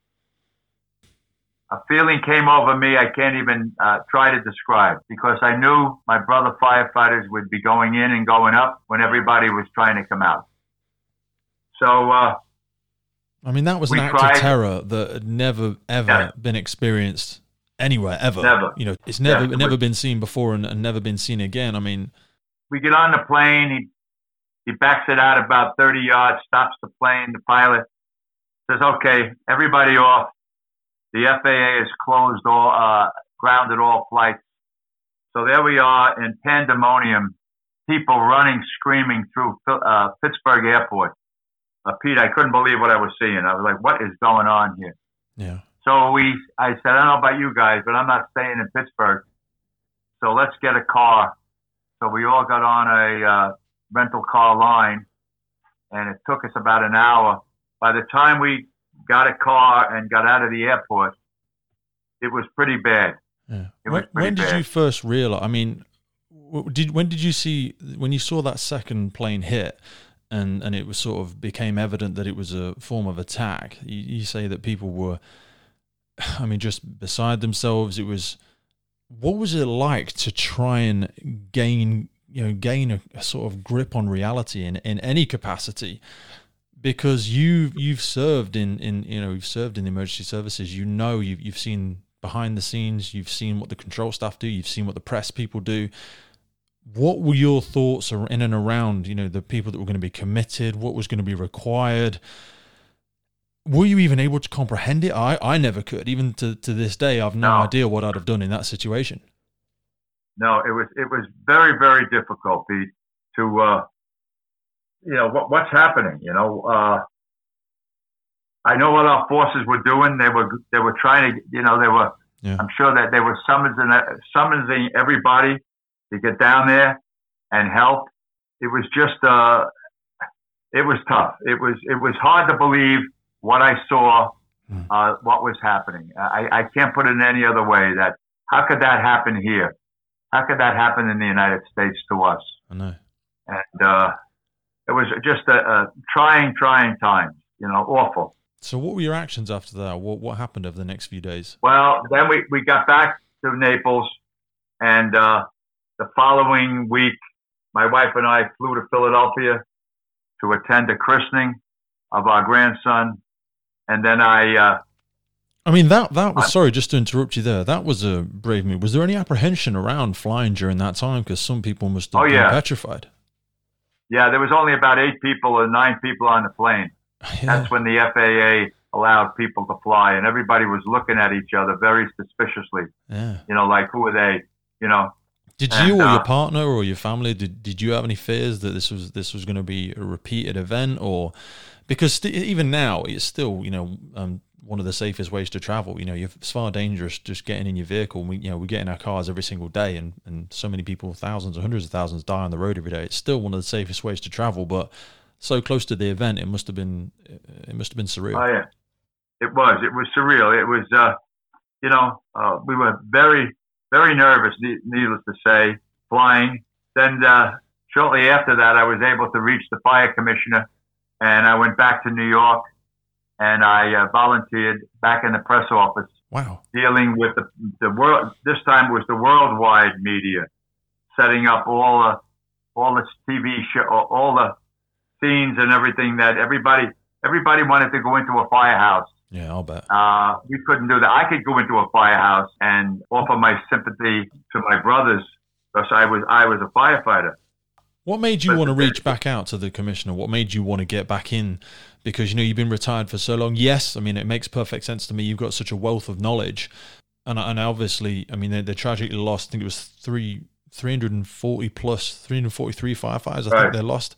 S3: A feeling came over me I can't even uh, try to describe, because I knew my brother firefighters would be going in and going up when everybody was trying to come out. So... Uh,
S1: I mean, that was an act of terror that had never, ever yeah. been experienced anywhere, ever.
S3: Never.
S1: You know, it's never
S3: yeah.
S1: never been seen before and, and never been seen again. I mean...
S3: We get on the plane. He, he backs it out about thirty yards, stops the plane. The pilot says, okay, everybody off. The F A A has closed all, uh, grounded all flights. So there we are in pandemonium, people running, screaming through uh, Pittsburgh Airport. Uh, Pete, I couldn't believe what I was seeing. I was like, what is going on here?
S1: Yeah.
S3: So we, I said, I don't know about you guys, but I'm not staying in Pittsburgh. So let's get a car. So we all got on a uh, rental car line, and it took us about an hour. By the time we got a car and got out of the airport, it was pretty bad.
S1: Yeah. It when, when did bad. you first realize? I mean, did when did you see when you saw that second plane hit? And and it was sort of became evident that it was a form of attack. You, you say that people were, I mean, just beside themselves. It was, what was it like to try and gain, you know, gain a, a sort of grip on reality in, in any capacity? Because you you've served in, in you know you've served in the emergency services. You know you've you've seen behind the scenes. You've seen what the control staff do. You've seen what the press people do. What were your thoughts in and around, you know, the people that were going to be committed? What was going to be required? Were you even able to comprehend it? I, I never could. Even to, to this day, I've no, no idea what I'd have done in that situation.
S3: No, it was it was very, very difficult, Pete, to, uh, you know, what, what's happening? You know, uh, I know what our forces were doing. They were they were trying to, you know, they were. Yeah. I'm sure that they were summoning summoning everybody to get down there and help. It was just, uh, it was tough. It was, it was hard to believe what I saw, uh, what was happening. I, I can't put it in any other way. That how could that happen here? How could that happen in the United States to us?
S1: I know.
S3: And, uh, it was just a, a trying, trying time. you know, awful.
S1: So what were your actions after that? What what happened over the next few days?
S3: Well, then we, we got back to Naples, and uh, the following week, my wife and I flew to Philadelphia to attend a christening of our grandson. And then I... Uh,
S1: I mean, that that was, I, sorry, just to interrupt you there, that was a brave move. Was there any apprehension around flying during that time? Because some people must have
S3: oh,
S1: been
S3: yeah.
S1: petrified.
S3: Yeah, there was only about eight people or nine people on the plane. Yeah. That's when the F A A allowed people to fly, and everybody was looking at each other very suspiciously.
S1: Yeah.
S3: You know, like, who are they? You know.
S1: Did
S3: and,
S1: you or
S3: uh,
S1: your partner or your family, did did you have any fears that this was this was going to be a repeated event? Or because st- even now, it's still, you know, um, one of the safest ways to travel. You know, you're, it's far dangerous just getting in your vehicle. We, you know, we get in our cars every single day, and, and so many people, thousands or hundreds of thousands, die on the road every day. It's still one of the safest ways to travel, but so close to the event, it must have been, it must have been surreal.
S3: Oh yeah, it was. It was surreal. It was, uh, you know, uh, we were very, very nervous. Needless to say, flying. Then uh, shortly after that, I was able to reach the fire commissioner, and I went back to New York. And I uh, volunteered back in the press office.
S1: Wow.
S3: Dealing with the the world. This time it was the worldwide media, setting up all the all the T V show, all the scenes and everything that everybody everybody wanted to go into a firehouse.
S1: Yeah, I'll bet.
S3: Uh, we couldn't do that. I could go into a firehouse and offer my sympathy to my brothers because I was I was a firefighter.
S1: What made you but, want to reach back out to the commissioner? What made you want to get back in? Because, you know, you've been retired for so long. Yes, I mean, it makes perfect sense to me. You've got such a wealth of knowledge. And and obviously, I mean, they, they tragically lost, I think it was three, three hundred forty plus, three hundred forty-three firefighters, I right. think they lost.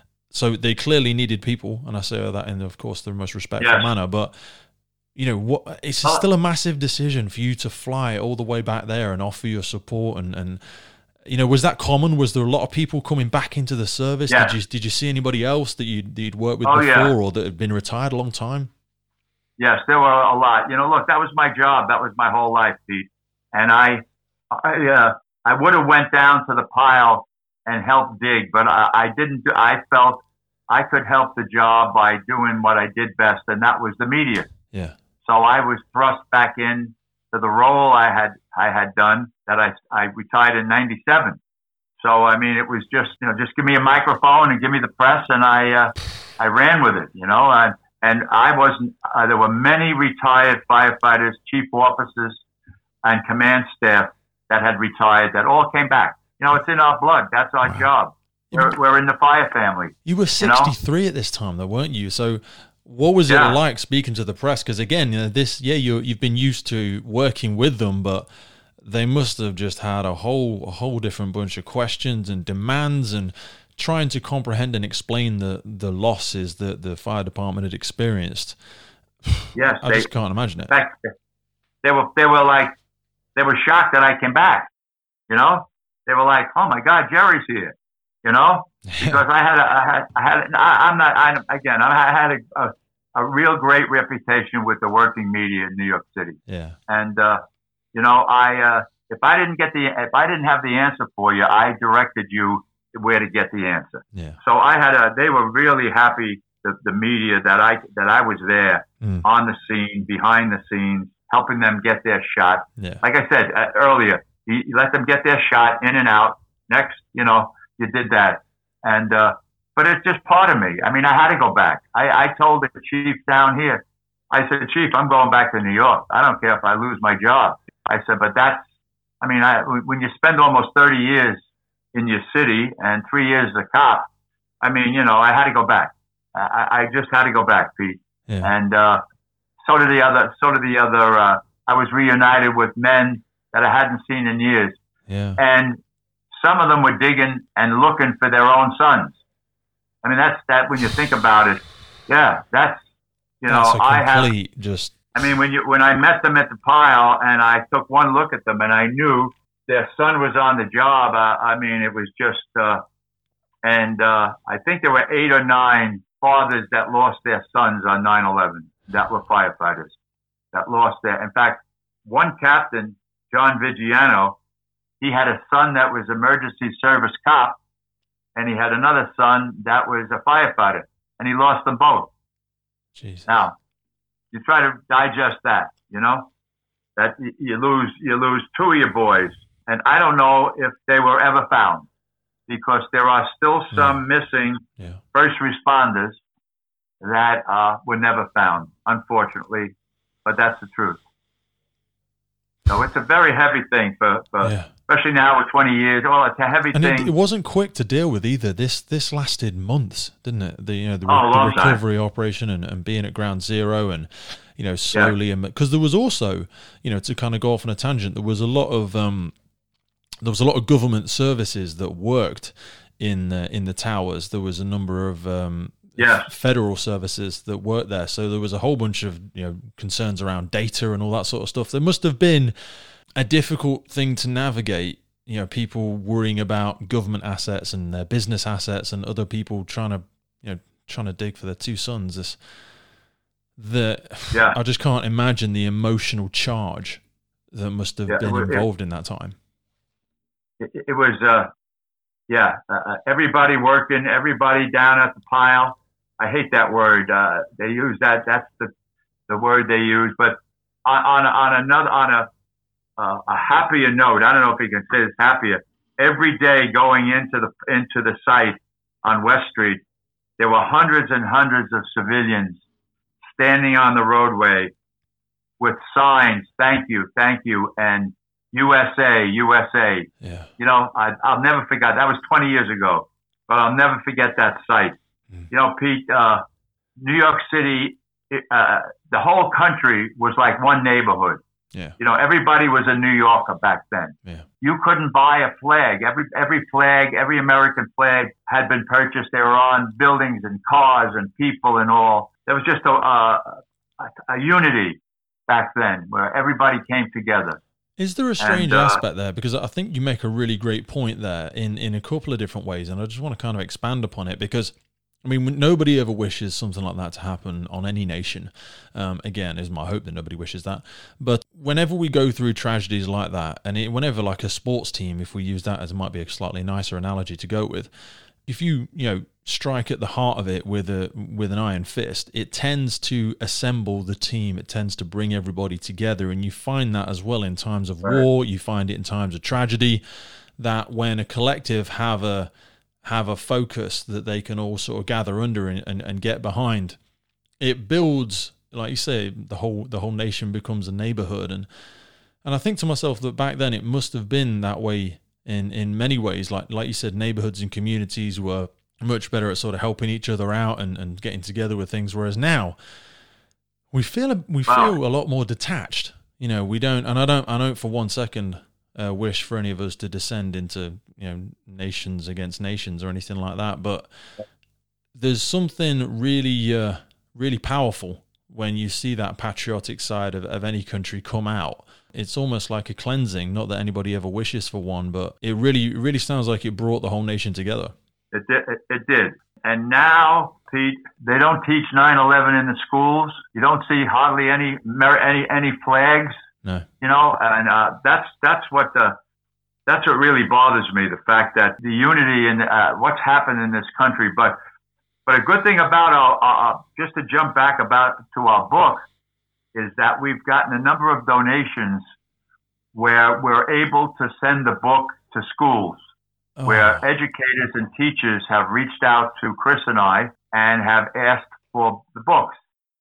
S1: So they clearly needed people. And I say that in, of course, the most respectful yes. manner. But, you know, what it's uh, still a massive decision for you to fly all the way back there and offer your support and, and you know, was that common? Was there a lot of people coming back into the service?
S3: Yeah.
S1: Did you did you see anybody else that you'd, you'd worked with
S3: oh,
S1: before
S3: yeah.
S1: or that had been retired a long time?
S3: Yes, there were a lot. You know, look, that was my job. That was my whole life, Pete. And I, I, uh, I would have went down to the pile and helped dig, but I, I didn't. Do, I felt I could help the job by doing what I did best, and that was the media.
S1: Yeah.
S3: So I was thrust back in to the role I had I had done. That I I retired in ninety-seven. So I mean, it was just you know just give me a microphone and give me the press, and I uh, I ran with it. You know, and and I wasn't. Uh, there were many retired firefighters, chief officers, and command staff that had retired that all came back. You know, it's in our blood. That's our wow. job. We're, we're in the fire family.
S1: You were sixty-three you know? at this time, though, weren't you? So. What was yeah. it like speaking to the press? Because again, you know, this yeah, you you've been used to working with them, but they must have just had a whole a whole different bunch of questions and demands and trying to comprehend and explain the the losses that the fire department had experienced.
S3: Yes,
S1: I
S3: they,
S1: just can't imagine it.
S3: In fact, they were they were like they were shocked that I came back. You know, they were like, "Oh my God, Jerry's here." You know, because I had a, I had, I had, I, I'm not, I, again, I had a, a, a real great reputation with the working media in New York City.
S1: Yeah.
S3: And, uh, you know, I, uh, if I didn't get the, if I didn't have the answer for you, I directed you where to get the answer.
S1: Yeah.
S3: So I had a, they were really happy, the, the media, that I, that I was there mm. on the scene, behind the scenes, helping them get their shot.
S1: Yeah.
S3: Like I said uh, earlier, you, you let them get their shot in and out. Next, you know, you did that. And, uh, but it's just part of me. I mean, I had to go back. I, I told the chief down here, I said, Chief, I'm going back to New York. I don't care if I lose my job. I said, but that's, I mean, I, when you spend almost thirty years in your city and three years as a cop, I mean, you know, I had to go back. I, I just had to go back, Pete.
S1: Yeah.
S3: And, uh, so did the other, so did the other, uh, I was reunited with men that I hadn't seen in years.
S1: Yeah.
S3: And some of them were digging and looking for their own sons. I mean, that's that when you think about it. Yeah, that's, you know,
S1: that's a
S3: I have,
S1: just.
S3: I mean, when you, when I met them at the pile and I took one look at them and I knew their son was on the job, uh, I mean, it was just, uh, and, uh, I think there were eight or nine fathers that lost their sons on nine eleven that were firefighters that lost their, in fact, one captain, John Vigiano, he had a son that was emergency service cop, and he had another son that was a firefighter, and he lost them both.
S1: Jesus.
S3: Now, you try to digest that, you know, that y- you lose you lose two of your boys, and I don't know if they were ever found, because there are still some
S1: Yeah.
S3: missing
S1: Yeah.
S3: first responders that uh, were never found, unfortunately, but that's the truth. So it's a very heavy thing for, for
S1: Yeah.
S3: especially now with twenty years. Oh, it's a heavy
S1: And
S3: thing.
S1: it, it wasn't quick to deal with either. This this lasted months, didn't it? The you know the,
S3: Oh, a
S1: the
S3: long time.
S1: recovery operation and, and being at ground zero and you know slowly and because there was also you know to kind of go off on a tangent, there was a lot of um there was a lot of government services that worked in the, in the towers. There was a number of um,
S3: Yeah.
S1: federal services that worked there, so there was a whole bunch of you know concerns around data and all that sort of stuff. There must have been a difficult thing to navigate. You know, people worrying about government assets and their business assets, and other people trying to, you know, trying to dig for their two sons. This, the,
S3: Yeah.
S1: I just can't imagine the emotional charge that must have
S3: Yeah, it
S1: been
S3: was- it-
S1: involved in that time.
S3: It, it was, uh, yeah, uh, everybody working, everybody down at the pile. I hate that word. Uh, they use that. That's the the word they use. But on on, on another on a uh, a happier note, I don't know if you can say this happier. Every day going into the into the site on West Street, there were hundreds and hundreds of civilians standing on the roadway with signs, "Thank you, thank you," and U S A, U S A.
S1: Yeah.
S3: You know, I, I'll never forget. That was twenty years ago, but I'll never forget that sight.
S1: Mm.
S3: You know, Pete, uh, New York City, it, uh, the whole country was like one neighborhood.
S1: Yeah.
S3: You know, everybody was a New Yorker back then.
S1: Yeah.
S3: You couldn't buy a flag. Every every flag, every American flag had been purchased. They were on buildings and cars and people and all. There was just a, a, a, a unity back then where everybody came together.
S1: Is there a strange
S3: And, uh,
S1: aspect there? Because I think you make a really great point there in, in a couple of different ways, and I just want to kind of expand upon it because, I mean, nobody ever wishes something like that to happen on any nation. Um, again, is my hope that nobody wishes that. But whenever we go through tragedies like that, and it, whenever like a sports team, if we use that as it might be a slightly nicer analogy to go with, if you you know strike at the heart of it with a with an iron fist, it tends to assemble the team. It tends to bring everybody together, and you find that as well in times of
S3: Right.
S1: war. You find it in times of tragedy. That when a collective have a have a focus that they can all sort of gather under and, and, and get behind, it builds, like you say, the whole the whole nation becomes a neighborhood. And and I think to myself that back then it must have been that way. In, in many ways, like like you said, neighborhoods and communities were much better at sort of helping each other out and, and getting together with things. Whereas now, we feel we
S3: Wow.
S1: feel a lot more detached. You know, we don't, and I don't, I don't for one second uh, wish for any of us to descend into you know nations against nations or anything like that. But there's something really, uh, really powerful when you see that patriotic side of, of any country come out. It's almost like a cleansing. Not that anybody ever wishes for one, but it really, really sounds like it brought the whole nation together.
S3: It did. It, it did. And now, Pete, they don't teach nine eleven in the schools. You don't see hardly any mer- any any flags.
S1: No.
S3: You know, and uh, that's that's what the that's what really bothers me. The fact that the unity and uh, what's happened in this country. But but a good thing about our, our just to jump back about to our book is that we've gotten a number of donations where we're able to send the book to schools.
S1: Oh,
S3: Where educators and teachers have reached out to Chris and I and have asked for the books.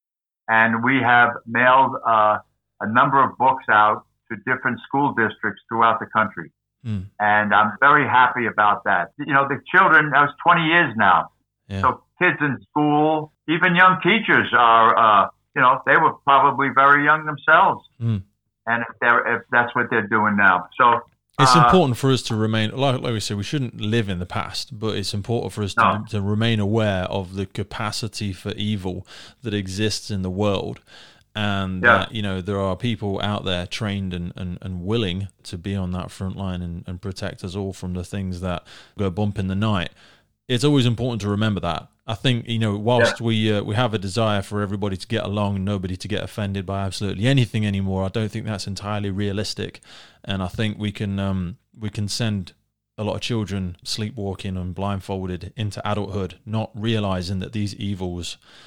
S3: And we have mailed uh, a number of books out to different school districts throughout the country.
S1: mm,
S3: And I'm very happy about that. You know, the children, that was twenty years now.
S1: yeah.
S3: So kids in school, even young teachers are, uh, you know, they were probably very young themselves.
S1: Mm.
S3: And if, they're, if that's what they're doing now. So
S1: It's
S3: uh,
S1: important for us to remain, like, like we said, we shouldn't live in the past, but it's important for us to,
S3: No.
S1: to remain aware of the capacity for evil that exists in the world. And,
S3: Yeah.
S1: that, you know, there are people out there trained and, and, and willing to be on that front line and, and protect us all from the things that go bump in the night. It's always important to remember that. I think, you know, whilst
S3: Yeah.
S1: we uh, we have a desire for everybody to get along and nobody to get offended by absolutely anything anymore, I don't think that's entirely realistic. And I think we can um, we can send a lot of children sleepwalking and blindfolded into adulthood, not realizing that these evils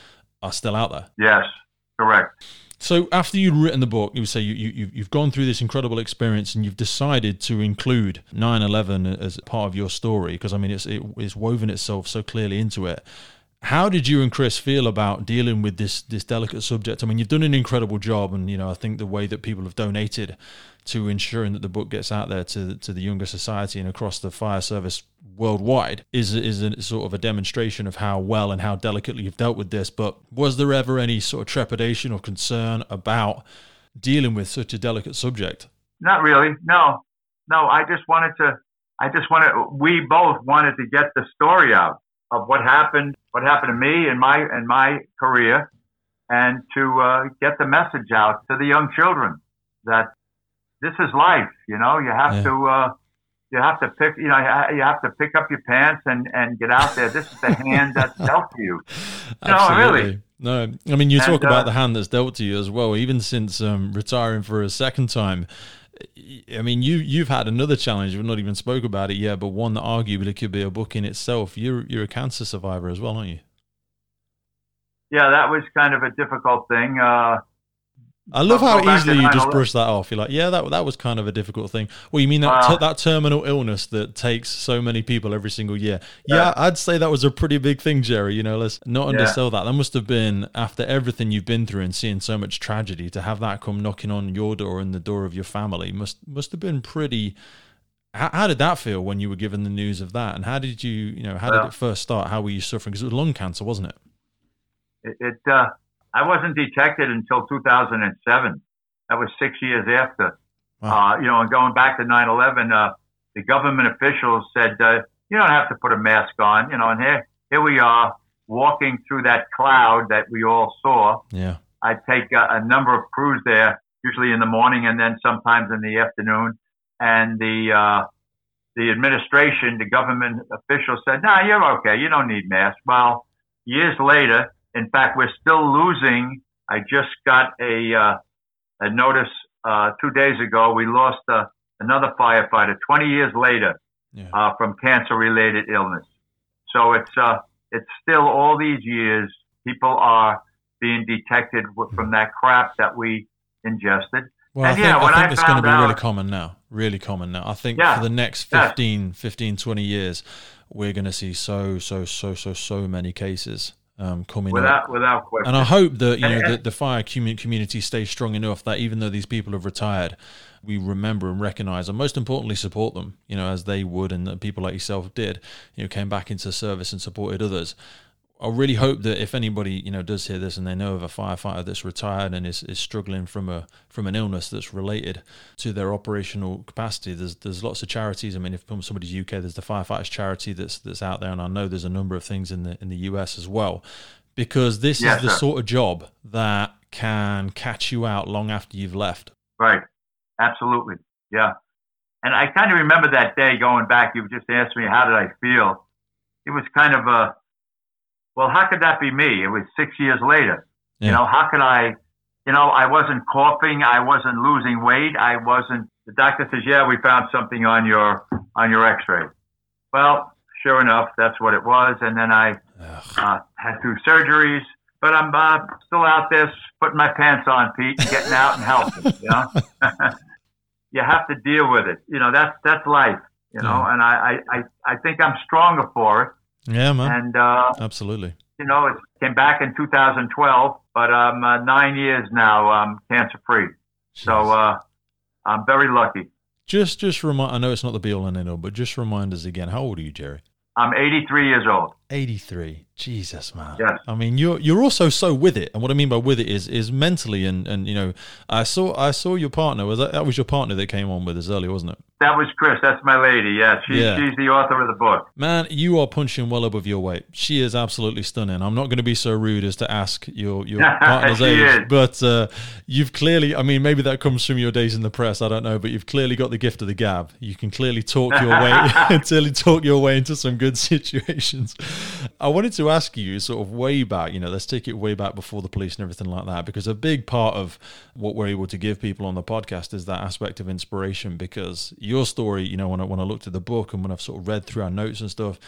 S1: are still out there.
S3: Yes, correct.
S1: So after you'd written the book, you say you, you, you've gone through this incredible experience and you've decided to include nine eleven as part of your story, because, I mean, it's, it, it's woven itself so clearly into it. How did you and Chris feel about dealing with this this delicate subject? I mean, you've done an incredible job, and, you know, I think the way that people have donated to ensuring that the book gets out there to to the younger society and across the fire service worldwide is is a sort of a demonstration of how well and how delicately you've dealt with this. But was there ever any sort of trepidation or concern about dealing with such a delicate subject?
S3: Not really. No, no. I just wanted to. I just wanted. We both wanted to get the story out of what happened, what happened to me in my in my career, and to uh, get the message out to the young children that this is life. You know, you have yeah. to uh, you have to pick. You know, you have to pick up your pants and, and get out there. This is the hand that's dealt to you. No, really.
S1: No, I mean, you talk
S3: and, uh,
S1: about the hand that's dealt to you as well. Even since um, retiring for a second time. I mean, you, you've had another challenge. We've not even spoke about it yet, but one that arguably could be a book in itself. You're you're a cancer survivor as well, aren't you?
S3: Yeah, that was kind of a difficult thing. Uh,
S1: I love how easily you just brush that off. You're like, yeah, that that was kind of a difficult thing. Well, you mean that uh, t- that terminal illness that takes so many people every single year? Yeah, yeah, I'd say that was a pretty big thing, Jerry. You know, let's not undersell yeah. that. That must have been, after everything you've been through and seeing so much tragedy, to have that come knocking on your door and the door of your family must must have been pretty. How, how did that feel when you were given the news of that? And how did you, you know, how well, did it first start? How were you suffering? Because it was lung cancer, wasn't it?
S3: It. it uh... I wasn't detected until two thousand seven. That was six years after. Wow. Uh, you know, and going back to nine eleven, uh, the government officials said, uh, you don't have to put a mask on, you know, and here, here we are walking through that cloud that we all saw.
S1: Yeah.
S3: I'd take a, a number of crews there, usually in the morning and then sometimes in the afternoon. And the, uh, the administration, the government officials said, no, nah, you're okay. You don't need masks. Well, years later, in fact, we're still losing. I just got a uh, a notice uh, two days ago. We lost uh, another firefighter twenty years later yeah. uh, from cancer-related illness. So it's uh, it's still all these years, people are being detected from that crap that we ingested.
S1: Well, and I think, yeah, I think it's going to be out, really common now, really common now. I think yeah, for the next fifteen, yes. fifteen, twenty years, we're going to see so, so, so, so, so many cases. Um, coming
S3: without,
S1: up.
S3: without question.
S1: And I hope that, you know, the, the fire community stays strong enough that even though these people have retired, we remember and recognize, and most importantly, support them, you know, as they would, and that people like yourself did, you know, came back into service and supported others. I really hope that if anybody, you know, does hear this and they know of a firefighter that's retired and is, is struggling from a from an illness that's related to their operational capacity, there's there's lots of charities. I mean, if somebody's U K, there's the firefighters charity that's that's out there, and I know there's a number of things in the in the U S as well, because this yes, is the sir. sort of job that can catch you out long after you've left.
S3: Right. Absolutely. Yeah. And I kind of remember that day going back. You just asked me, how did I feel? It was kind of a, well, how could that be me? It was six years later. Yeah. You know, how could I, you know, I wasn't coughing. I wasn't losing weight. I wasn't, the doctor says, yeah, we found something on your, on your x-ray. Well, sure enough, that's what it was. And then I uh, had two surgeries, but I'm uh, still out there putting my pants on, Pete, and getting out and helping, you know. You have to deal with it. You know, that's, that's life, you know, yeah. and I, I, I think I'm stronger for it.
S1: Yeah, man.
S3: And, uh,
S1: absolutely.
S3: You know, it came back in two thousand twelve, but I'm uh, nine years now, um, cancer free. So, uh, I'm very lucky.
S1: Just, just remind, I know it's not the be all and end all, but just remind us again, how old are you, Jerry?
S3: I'm eighty-three years old.
S1: eighty-three. Jesus, man.
S3: Yes.
S1: I mean, you're you're also so with it, and what I mean by with it is is mentally, and, and you know, I saw I saw your partner. Was that, that was your partner that came on with us earlier, wasn't it?
S3: That was Chris. That's my lady. Yeah, she's yeah. she's the author of the book.
S1: Man, you are punching well above your weight. She is absolutely stunning. I'm not going to be so rude as to ask your your partner's age, is. but uh, you've clearly. I mean, maybe that comes from your days in the press. I don't know, but you've clearly got the gift of the gab. You can clearly talk your way, clearly talk your way into some good situations. I wanted to ask you, sort of way back, you know, let's take it way back before the police and everything like that, because a big part of what we're able to give people on the podcast is that aspect of inspiration. Because your story, you know, when I when I looked at the book and when I've sort of read through our notes and stuff,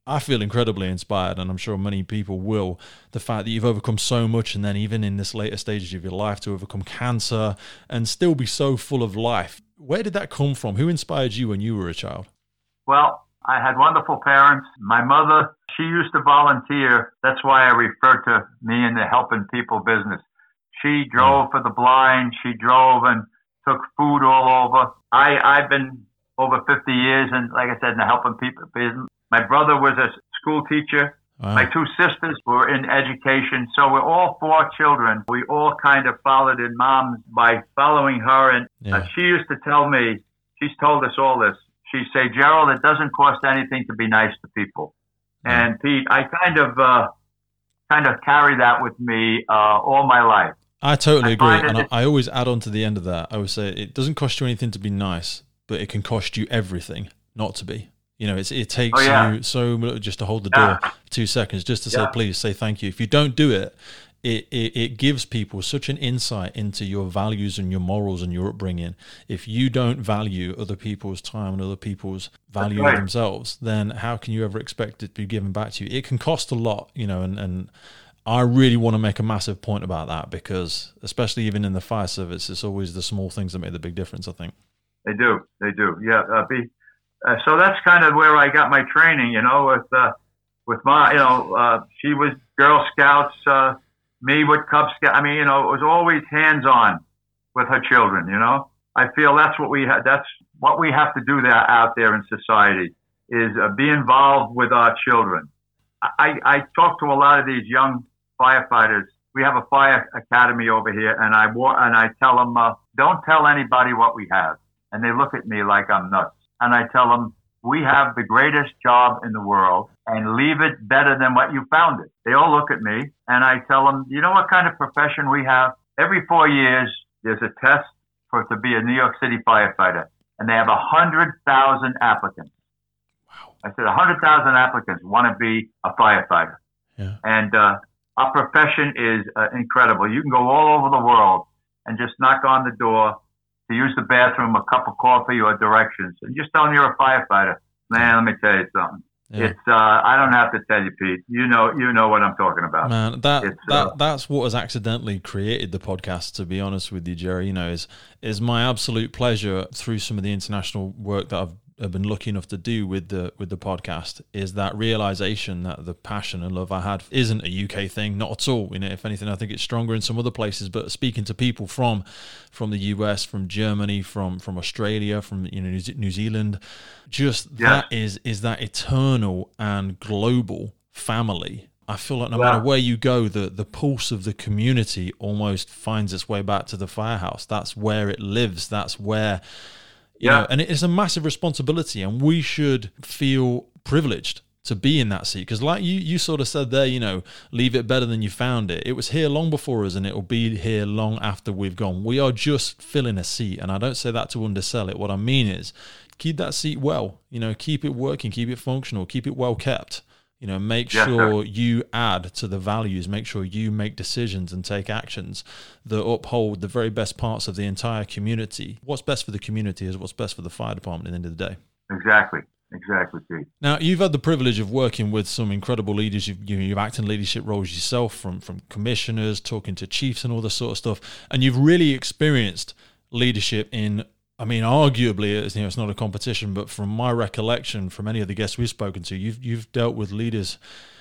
S1: I feel incredibly inspired, and I'm sure many people will. The fact that you've overcome so much, and then even in this later stages of your life to overcome cancer and still be so full of life. Where did that come from? Who inspired you when you were a child?
S3: Well, I had wonderful parents. My mother, she used to volunteer. That's why I refer to me in the helping people business. She drove for the blind. She drove and took food all over. I, I've been over fifty years, and like I said, in the helping people business. My brother was a school teacher. Wow. My two sisters were in education. So we're all four children. We all kind of followed in Mom's by following her. And yeah. uh, she used to tell me, she's told us all this. She'd say, Gerald, it doesn't cost anything to be nice to people. Yeah. And Pete, I kind of, uh, kind of carry that with me uh, all my life.
S1: I totally I agree. And I, I always add on to the end of that. I would say it doesn't cost you anything to be nice, but it can cost you everything not to be. You know, it's, it takes oh, yeah. you so much just to hold the door yeah. for two seconds, just to yeah. say, please, say thank you. If you don't do it, it, it, it gives people such an insight into your values and your morals and your upbringing. If you don't value other people's time and other people's value right. of themselves, then how can you ever expect it to be given back to you? It can cost a lot, you know, and, and I really want to make a massive point about that because, especially even in the fire service, it's always the small things that make the big difference, I think.
S3: They do. They do. Yeah. Uh, be, Uh, so that's kind of where I got my training, you know, with, uh, with my, you know, uh, she was Girl Scouts, uh, me with Cub Scouts. I mean, you know, it was always hands-on with her children, you know. I feel that's what we ha- that's what we have to do there out there in society is uh, be involved with our children. I, I talk to a lot of these young firefighters. We have a fire academy over here, and I war- and I tell them, uh, don't tell anybody what we have. And they look at me like I'm nuts. And I tell them, we have the greatest job in the world and leave it better than what you found it. They all look at me and I tell them, you know what kind of profession we have? Every four years, there's a test for to be a New York City firefighter. And they have one hundred thousand applicants. Wow. I said, one hundred thousand applicants want to be a firefighter. Yeah. And uh, our profession is uh, incredible. You can go all over the world and just knock on the door to use the bathroom, a cup of coffee, or directions. And just tell them you're a firefighter. Man, let me tell you something. Yeah. It's uh, I don't have to tell you, Pete. You know, you know what I'm talking about.
S1: Man, that it's, that uh, that's what has accidentally created the podcast. To be honest with you, Jerry, you know, is is my absolute pleasure through some of the international work that I've have been lucky enough to do with the with the podcast is that realization that the passion and love I had isn't a U K thing, not at all. You know, if anything, I think it's stronger in some other places. But speaking to people from from the U S, from Germany, from from Australia, from you know New Zealand, just yeah. that is is that eternal and global family. I feel like no yeah. matter where you go, the the pulse of the community almost finds its way back to the firehouse. That's where it lives. That's where. You yeah. know, and it's a massive responsibility, and we should feel privileged to be in that seat. Because like you, you sort of said there, you know, leave it better than you found it. It was here long before us, and it will be here long after we've gone. We are just filling a seat, and I don't say that to undersell it. What I mean is keep that seat well, you know, keep it working, keep it functional, keep it well kept. You know, make yes, sure sir. you add to the values, make sure you make decisions and take actions that uphold the very best parts of the entire community. What's best for the community is what's best for the fire department at the end of the day.
S3: Exactly. Exactly, Pete.
S1: Now, you've had the privilege of working with some incredible leaders. You've, you know, you've acted in leadership roles yourself, from, from commissioners, talking to chiefs and all this sort of stuff. And you've really experienced leadership in I mean, arguably, it's, you know, it's not a competition, but from my recollection, from any of the guests we've spoken to, you've you've dealt with leaders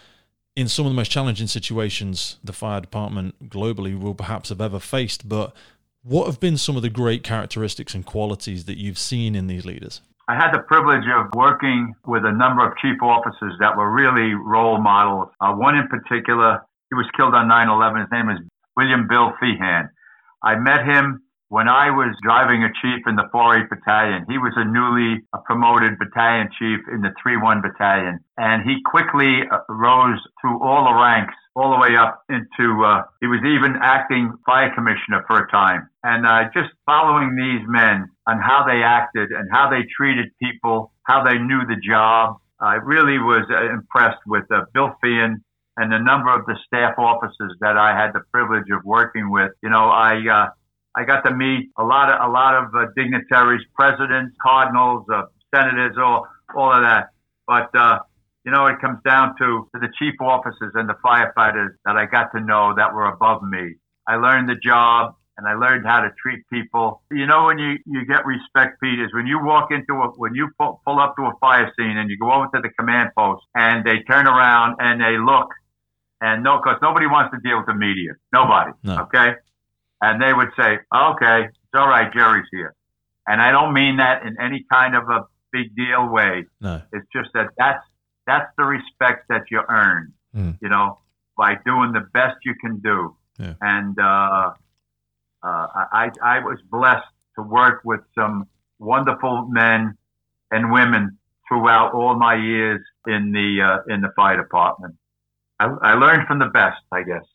S1: in some of the most challenging situations the fire department globally will perhaps have ever faced. But what have been some of the great characteristics and qualities that you've seen in these leaders?
S3: I had the privilege of working with a number of chief officers that were really role models. Uh, one in particular, he was killed on nine eleven. His name is William Bill Feehan. I met him when I was driving a chief in the four eight Battalion. He was a newly promoted battalion chief in the three one Battalion. And he quickly rose through all the ranks, all the way up into, uh, he was even acting fire commissioner for a time. And uh, just following these men on how they acted and how they treated people, how they knew the job, I really was uh, impressed with uh, Bill Feehan and the number of the staff officers that I had the privilege of working with. You know, I, uh, I got to meet a lot of a lot of uh, dignitaries, presidents, cardinals, uh, senators, all all of that. But uh, you know, it comes down to, to the chief officers and the firefighters that I got to know that were above me. I learned the job and I learned how to treat people. You know, when you, you get respect, Pete, is when you walk into a, when you pull, pull up to a fire scene and you go over to the command post and they turn around and they look and no, because nobody wants to deal with the media. Nobody. No. Okay. And they would say, okay, it's all right, Jerry's here. And I don't mean that in any kind of a big deal way.
S1: No.
S3: It's just that that's, that's the respect that you earn, mm. you know, by doing the best you can do.
S1: Yeah.
S3: And uh, uh, I, I was blessed to work with some wonderful men and women throughout all my years in the uh, in the fire department. I, I learned from the best, I guess.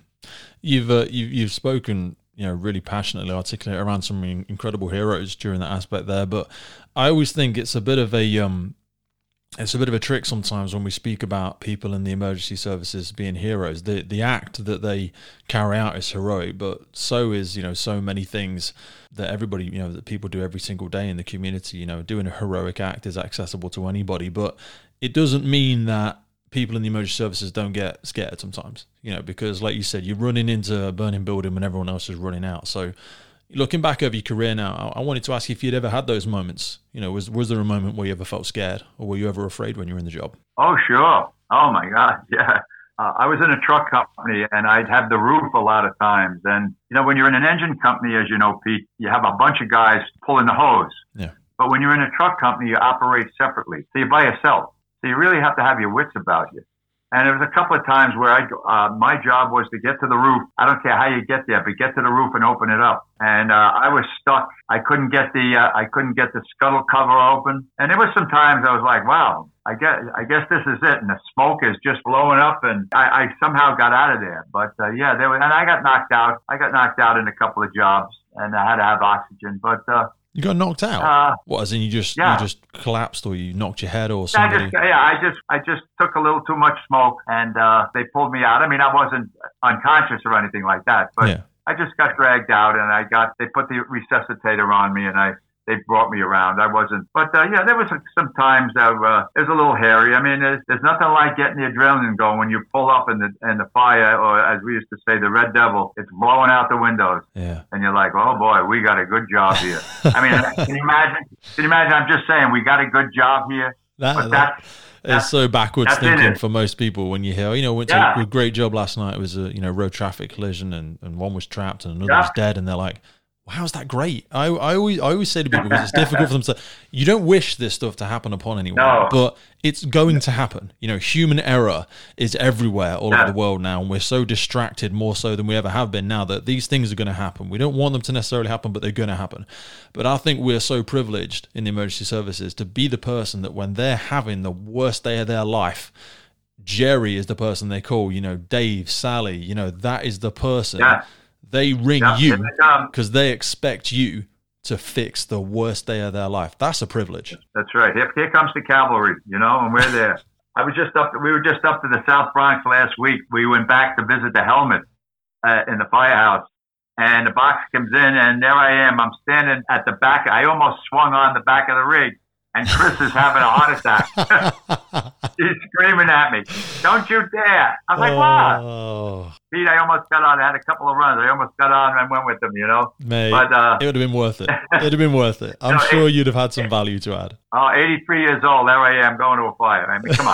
S1: You've uh, you've, you've spoken, you know, really passionately, articulate around some incredible heroes during that aspect there. But I always think it's a bit of a um, it's a bit of a trick sometimes when we speak about people in the emergency services being heroes. The the act that they carry out is heroic, but so is, you know, so many things that everybody, you know, that people do every single day in the community. You know, doing a heroic act is accessible to anybody, but it doesn't mean that people in the emergency services don't get scared sometimes, you know, because like you said, you're running into a burning building when everyone else is running out. So looking back over your career now, I wanted to ask you if you'd ever had those moments. You know, was was there a moment where you ever felt scared, or were you ever afraid when you were in the job?
S3: Oh, sure. Oh, my God. Yeah. Uh, I was in a truck company, and I'd have the roof a lot of times. And, you know, when you're in an engine company, as you know, Pete, you have a bunch of guys pulling the hose.
S1: Yeah.
S3: But when you're in a truck company, you operate separately. So you're by yourself. So you really have to have your wits about you. And there was a couple of times where I, uh, my job was to get to the roof. I don't care how you get there, but get to the roof and open it up. And uh, I was stuck. I couldn't get the, uh, I couldn't get the scuttle cover open. And there was some times I was like, wow, I guess, I guess this is it. And the smoke is just blowing up, and I, I somehow got out of there. But uh, yeah, there was, and I got knocked out. I got knocked out in a couple of jobs, and I had to have oxygen. But uh,
S1: you got knocked out?
S3: Uh,
S1: what, as in you just
S3: yeah.
S1: you just collapsed, or you knocked your head, or something?
S3: I just, yeah, I just I just took a little too much smoke, and uh, they pulled me out. I mean, I wasn't unconscious or anything like that, but
S1: yeah.
S3: I just got dragged out, and I got they put the resuscitator on me, and I they brought me around. I wasn't, but uh, yeah, there was some times that uh, it was a little hairy. I mean, there's, there's nothing like getting the adrenaline going when you pull up in the in the fire, or as we used to say, the Red Devil. It's blowing out the windows,
S1: yeah,
S3: and you're like, oh boy, we got a good job here. I mean, can you imagine? Can you imagine? I'm just saying, we got a good job here.
S1: That,
S3: but
S1: that,
S3: that's,
S1: it's so backwards
S3: that's
S1: thinking for most people when you hear, you know, went to
S3: yeah.
S1: a great job last night. It was a, you know, road traffic collision, and, and one was trapped and another
S3: yeah.
S1: was dead, and they're like, well, how's that great? I, I always I always say to people, because it's difficult for them to, you don't wish this stuff to happen upon anyone,
S3: no.
S1: but it's going to happen. You know, human error is everywhere all
S3: yeah.
S1: over the world now, and we're so distracted, more so than we ever have been now, that these things are going to happen. We don't want them to necessarily happen, but they're going to happen. But I think we're so privileged in the emergency services to be the person that when they're having the worst day of their life, Jerry is the person they call, you know, Dave, Sally, you know, that is the person.
S3: Yeah.
S1: They ring
S3: yeah,
S1: you because they expect you to fix the worst day of their life. That's a privilege.
S3: That's right. Here, here comes the cavalry, you know, and we're there. I was just up. To, we were just up to the South Bronx last week. We went back to visit the helmet uh, in the firehouse, and the box comes in, and there I am. I'm standing at the back. I almost swung on the back of the rig, and Chris is having a heart attack. He's screaming at me, "Don't you dare!" I was like, "What?"
S1: Oh.
S3: Pete, I almost got on. I had a couple of runs. I almost got on and went with them, you know.
S1: Mate,
S3: but, uh,
S1: it would have been worth it. It'd have been worth it. I'm
S3: you know,
S1: sure
S3: it,
S1: you'd have had some value to add.
S3: Oh, eighty-three years old. There I am going to a fire. I mean, come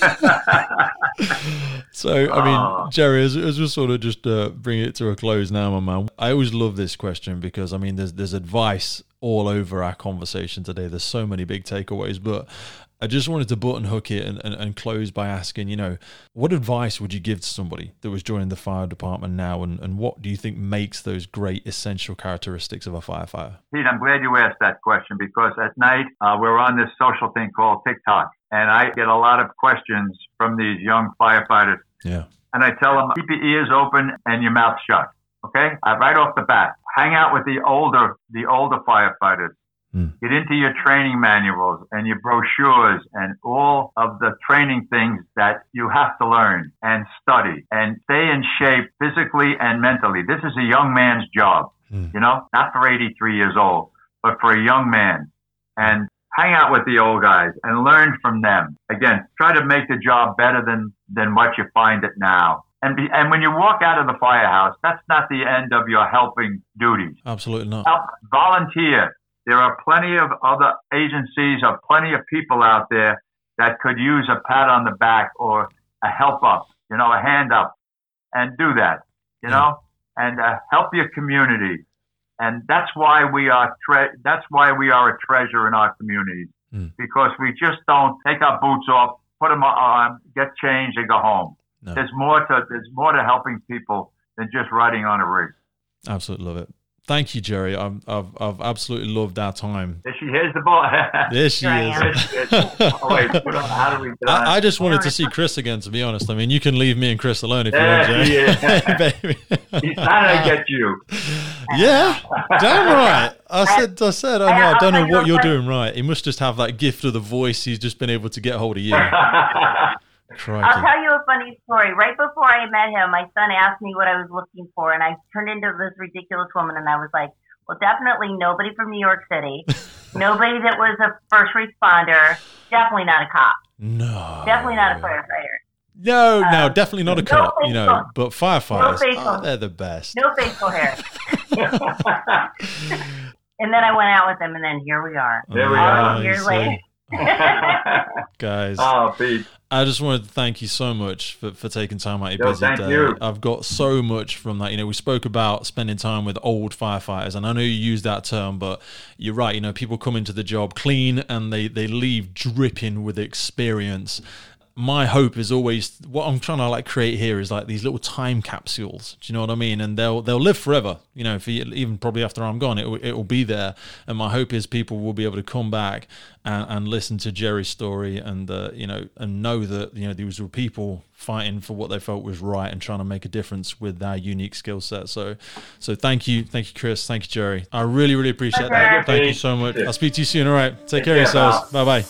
S1: on. So, I mean, oh. Jerry, as, as we sort of just uh, bring it to a close now, my man, I always love this question because, I mean, there's there's advice all over our conversation today. There's so many big takeaways, but I just wanted to button hook it and, and, and close by asking, you know, what advice would you give to somebody that was joining the fire department now, and, and what do you think makes those great essential characteristics of a firefighter?
S3: Pete, I'm glad you asked that question because at night uh, we're on this social thing called TikTok, and I get a lot of questions from these young firefighters.
S1: Yeah.
S3: And I tell them, keep your ears open and your mouth shut, okay? Uh, right off the bat, hang out with the older, the older firefighters. Get into your training manuals and your brochures and all of the training things that you have to learn and study and stay in shape physically and mentally. This is a young man's job, mm. you know, not for eighty-three years old, but for a young man. And hang out with the old guys and learn from them. Again, try to make the job better than, than what you find it now. And be, and when you walk out of the firehouse, that's not the end of your helping duties.
S1: Absolutely not.
S3: Help, volunteer. There are plenty of other agencies or plenty of people out there that could use a pat on the back or a help up, you know, a hand up, and do that, you yeah. know, and uh, help your community. And that's why we are tre- that's why we are a treasure in our communities, mm. because we just don't take our boots off, put them on, get changed, and go home. No. There's more to there's more to helping people than just riding on a rig.
S1: Absolutely love it. Thank you, Jerry. I've I've, I've absolutely loved our time.
S3: There she here's the ball.
S1: There she is.
S3: Oh, wait, how do we get on?
S1: I, I just wanted to see Chris again, to be honest. I mean, you can leave me and Chris alone if
S3: there
S1: you want, Jerry.
S3: Hey, baby. He's trying to get you.
S1: Yeah, damn right. I said, I said, I, know, I don't know what you're doing right. He must just have that gift of the voice. He's just been able to get hold of you. Crikey.
S2: I'll tell you a funny story. Right before I met him, my son asked me what I was looking for, and I turned into this ridiculous woman, and I was like, well, definitely nobody from New York City, nobody that was a first responder, definitely not a cop.
S1: No.
S2: Definitely not a firefighter.
S1: No, um, no, definitely not a
S2: no
S1: cop, you know,
S2: facial,
S1: but firefighters,
S2: no
S1: oh, they're the best.
S2: No facial hair. And then I went out with him, and then here we are.
S3: There we
S2: All
S3: are.
S2: these years later.
S1: Guys,
S3: oh, Pete.
S1: I just wanted to thank you so much for, for taking time out of your
S3: Yo,
S1: busy
S3: thank
S1: day.
S3: you.
S1: I've got so much from that. You know, we spoke about spending time with old firefighters, and I know you use that term, but you're right. You know, people come into the job clean and they, they leave dripping with experience. My hope is always, what I'm trying to like create here is like these little time capsules. Do you know what I mean? And they'll they'll live forever. You know, for even probably after I'm gone, it will, it will be there. And my hope is people will be able to come back and, and listen to Jerry's story and uh, you know, and know that you know these were people fighting for what they felt was right and trying to make a difference with their unique skill set. So, so thank you, thank you, Chris, thank you, Jerry. I really really appreciate that. Thank you so much. I'll speak to you soon. All right, take, take care of yourselves. Bye bye.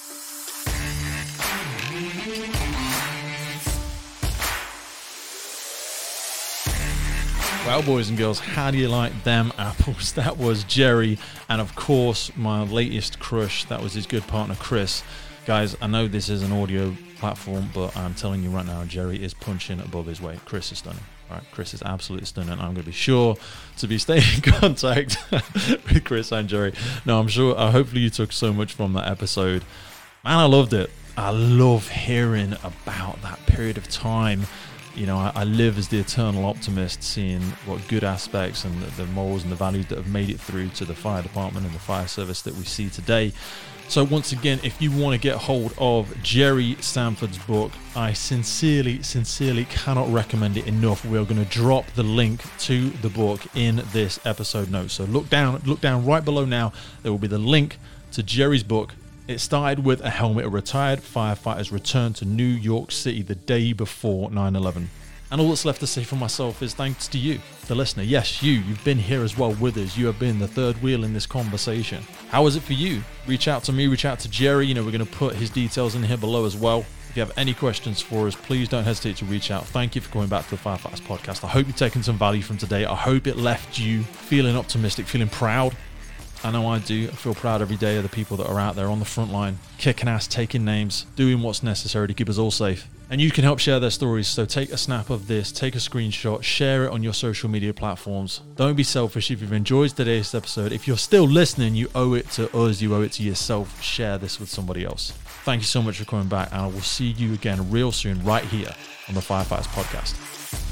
S1: Well, boys and girls, how do you like them apples? That was Jerry, and of course, my latest crush, that was his good partner, Chris. Guys, I know this is an audio platform, but I'm telling you right now, Jerry is punching above his weight. Chris is stunning. All right, Chris is absolutely stunning. I'm going to be sure to be staying in contact with Chris and Jerry. No, I'm sure, uh, hopefully you took so much from that episode. Man, I loved it. I love hearing about that period of time. You know, I, I live as the eternal optimist, seeing what good aspects and the, the morals and the values that have made it through to the fire department and the fire service that we see today. So once again, if you want to get hold of Jerry Sanford's book, I sincerely, sincerely cannot recommend it enough. We're going to drop the link to the book in this episode notes. So look down, look down right below now. There will be the link to Jerry's book. It started with a helmet of retired firefighters returned to New York City the day before nine eleven. And all that's left to say for myself is thanks to you, the listener. Yes, you. You've been here as well with us. You have been the third wheel in this conversation. How is it for you? Reach out to me, reach out to Jerry. You know, we're going to put his details in here below as well. If you have any questions for us, please don't hesitate to reach out. Thank you for coming back to the Firefighters Podcast. I hope you've taken some value from today. I hope it left you feeling optimistic, feeling proud. I know I do. I feel proud every day of the people that are out there on the front line, kicking ass, taking names, doing what's necessary to keep us all safe. And you can help share their stories. So take a snap of this, take a screenshot, share it on your social media platforms. Don't be selfish. If you've enjoyed today's episode, if you're still listening, you owe it to us, you owe it to yourself. Share this with somebody else. Thank you so much for coming back, and I will see you again real soon right here on the Firefighters Podcast.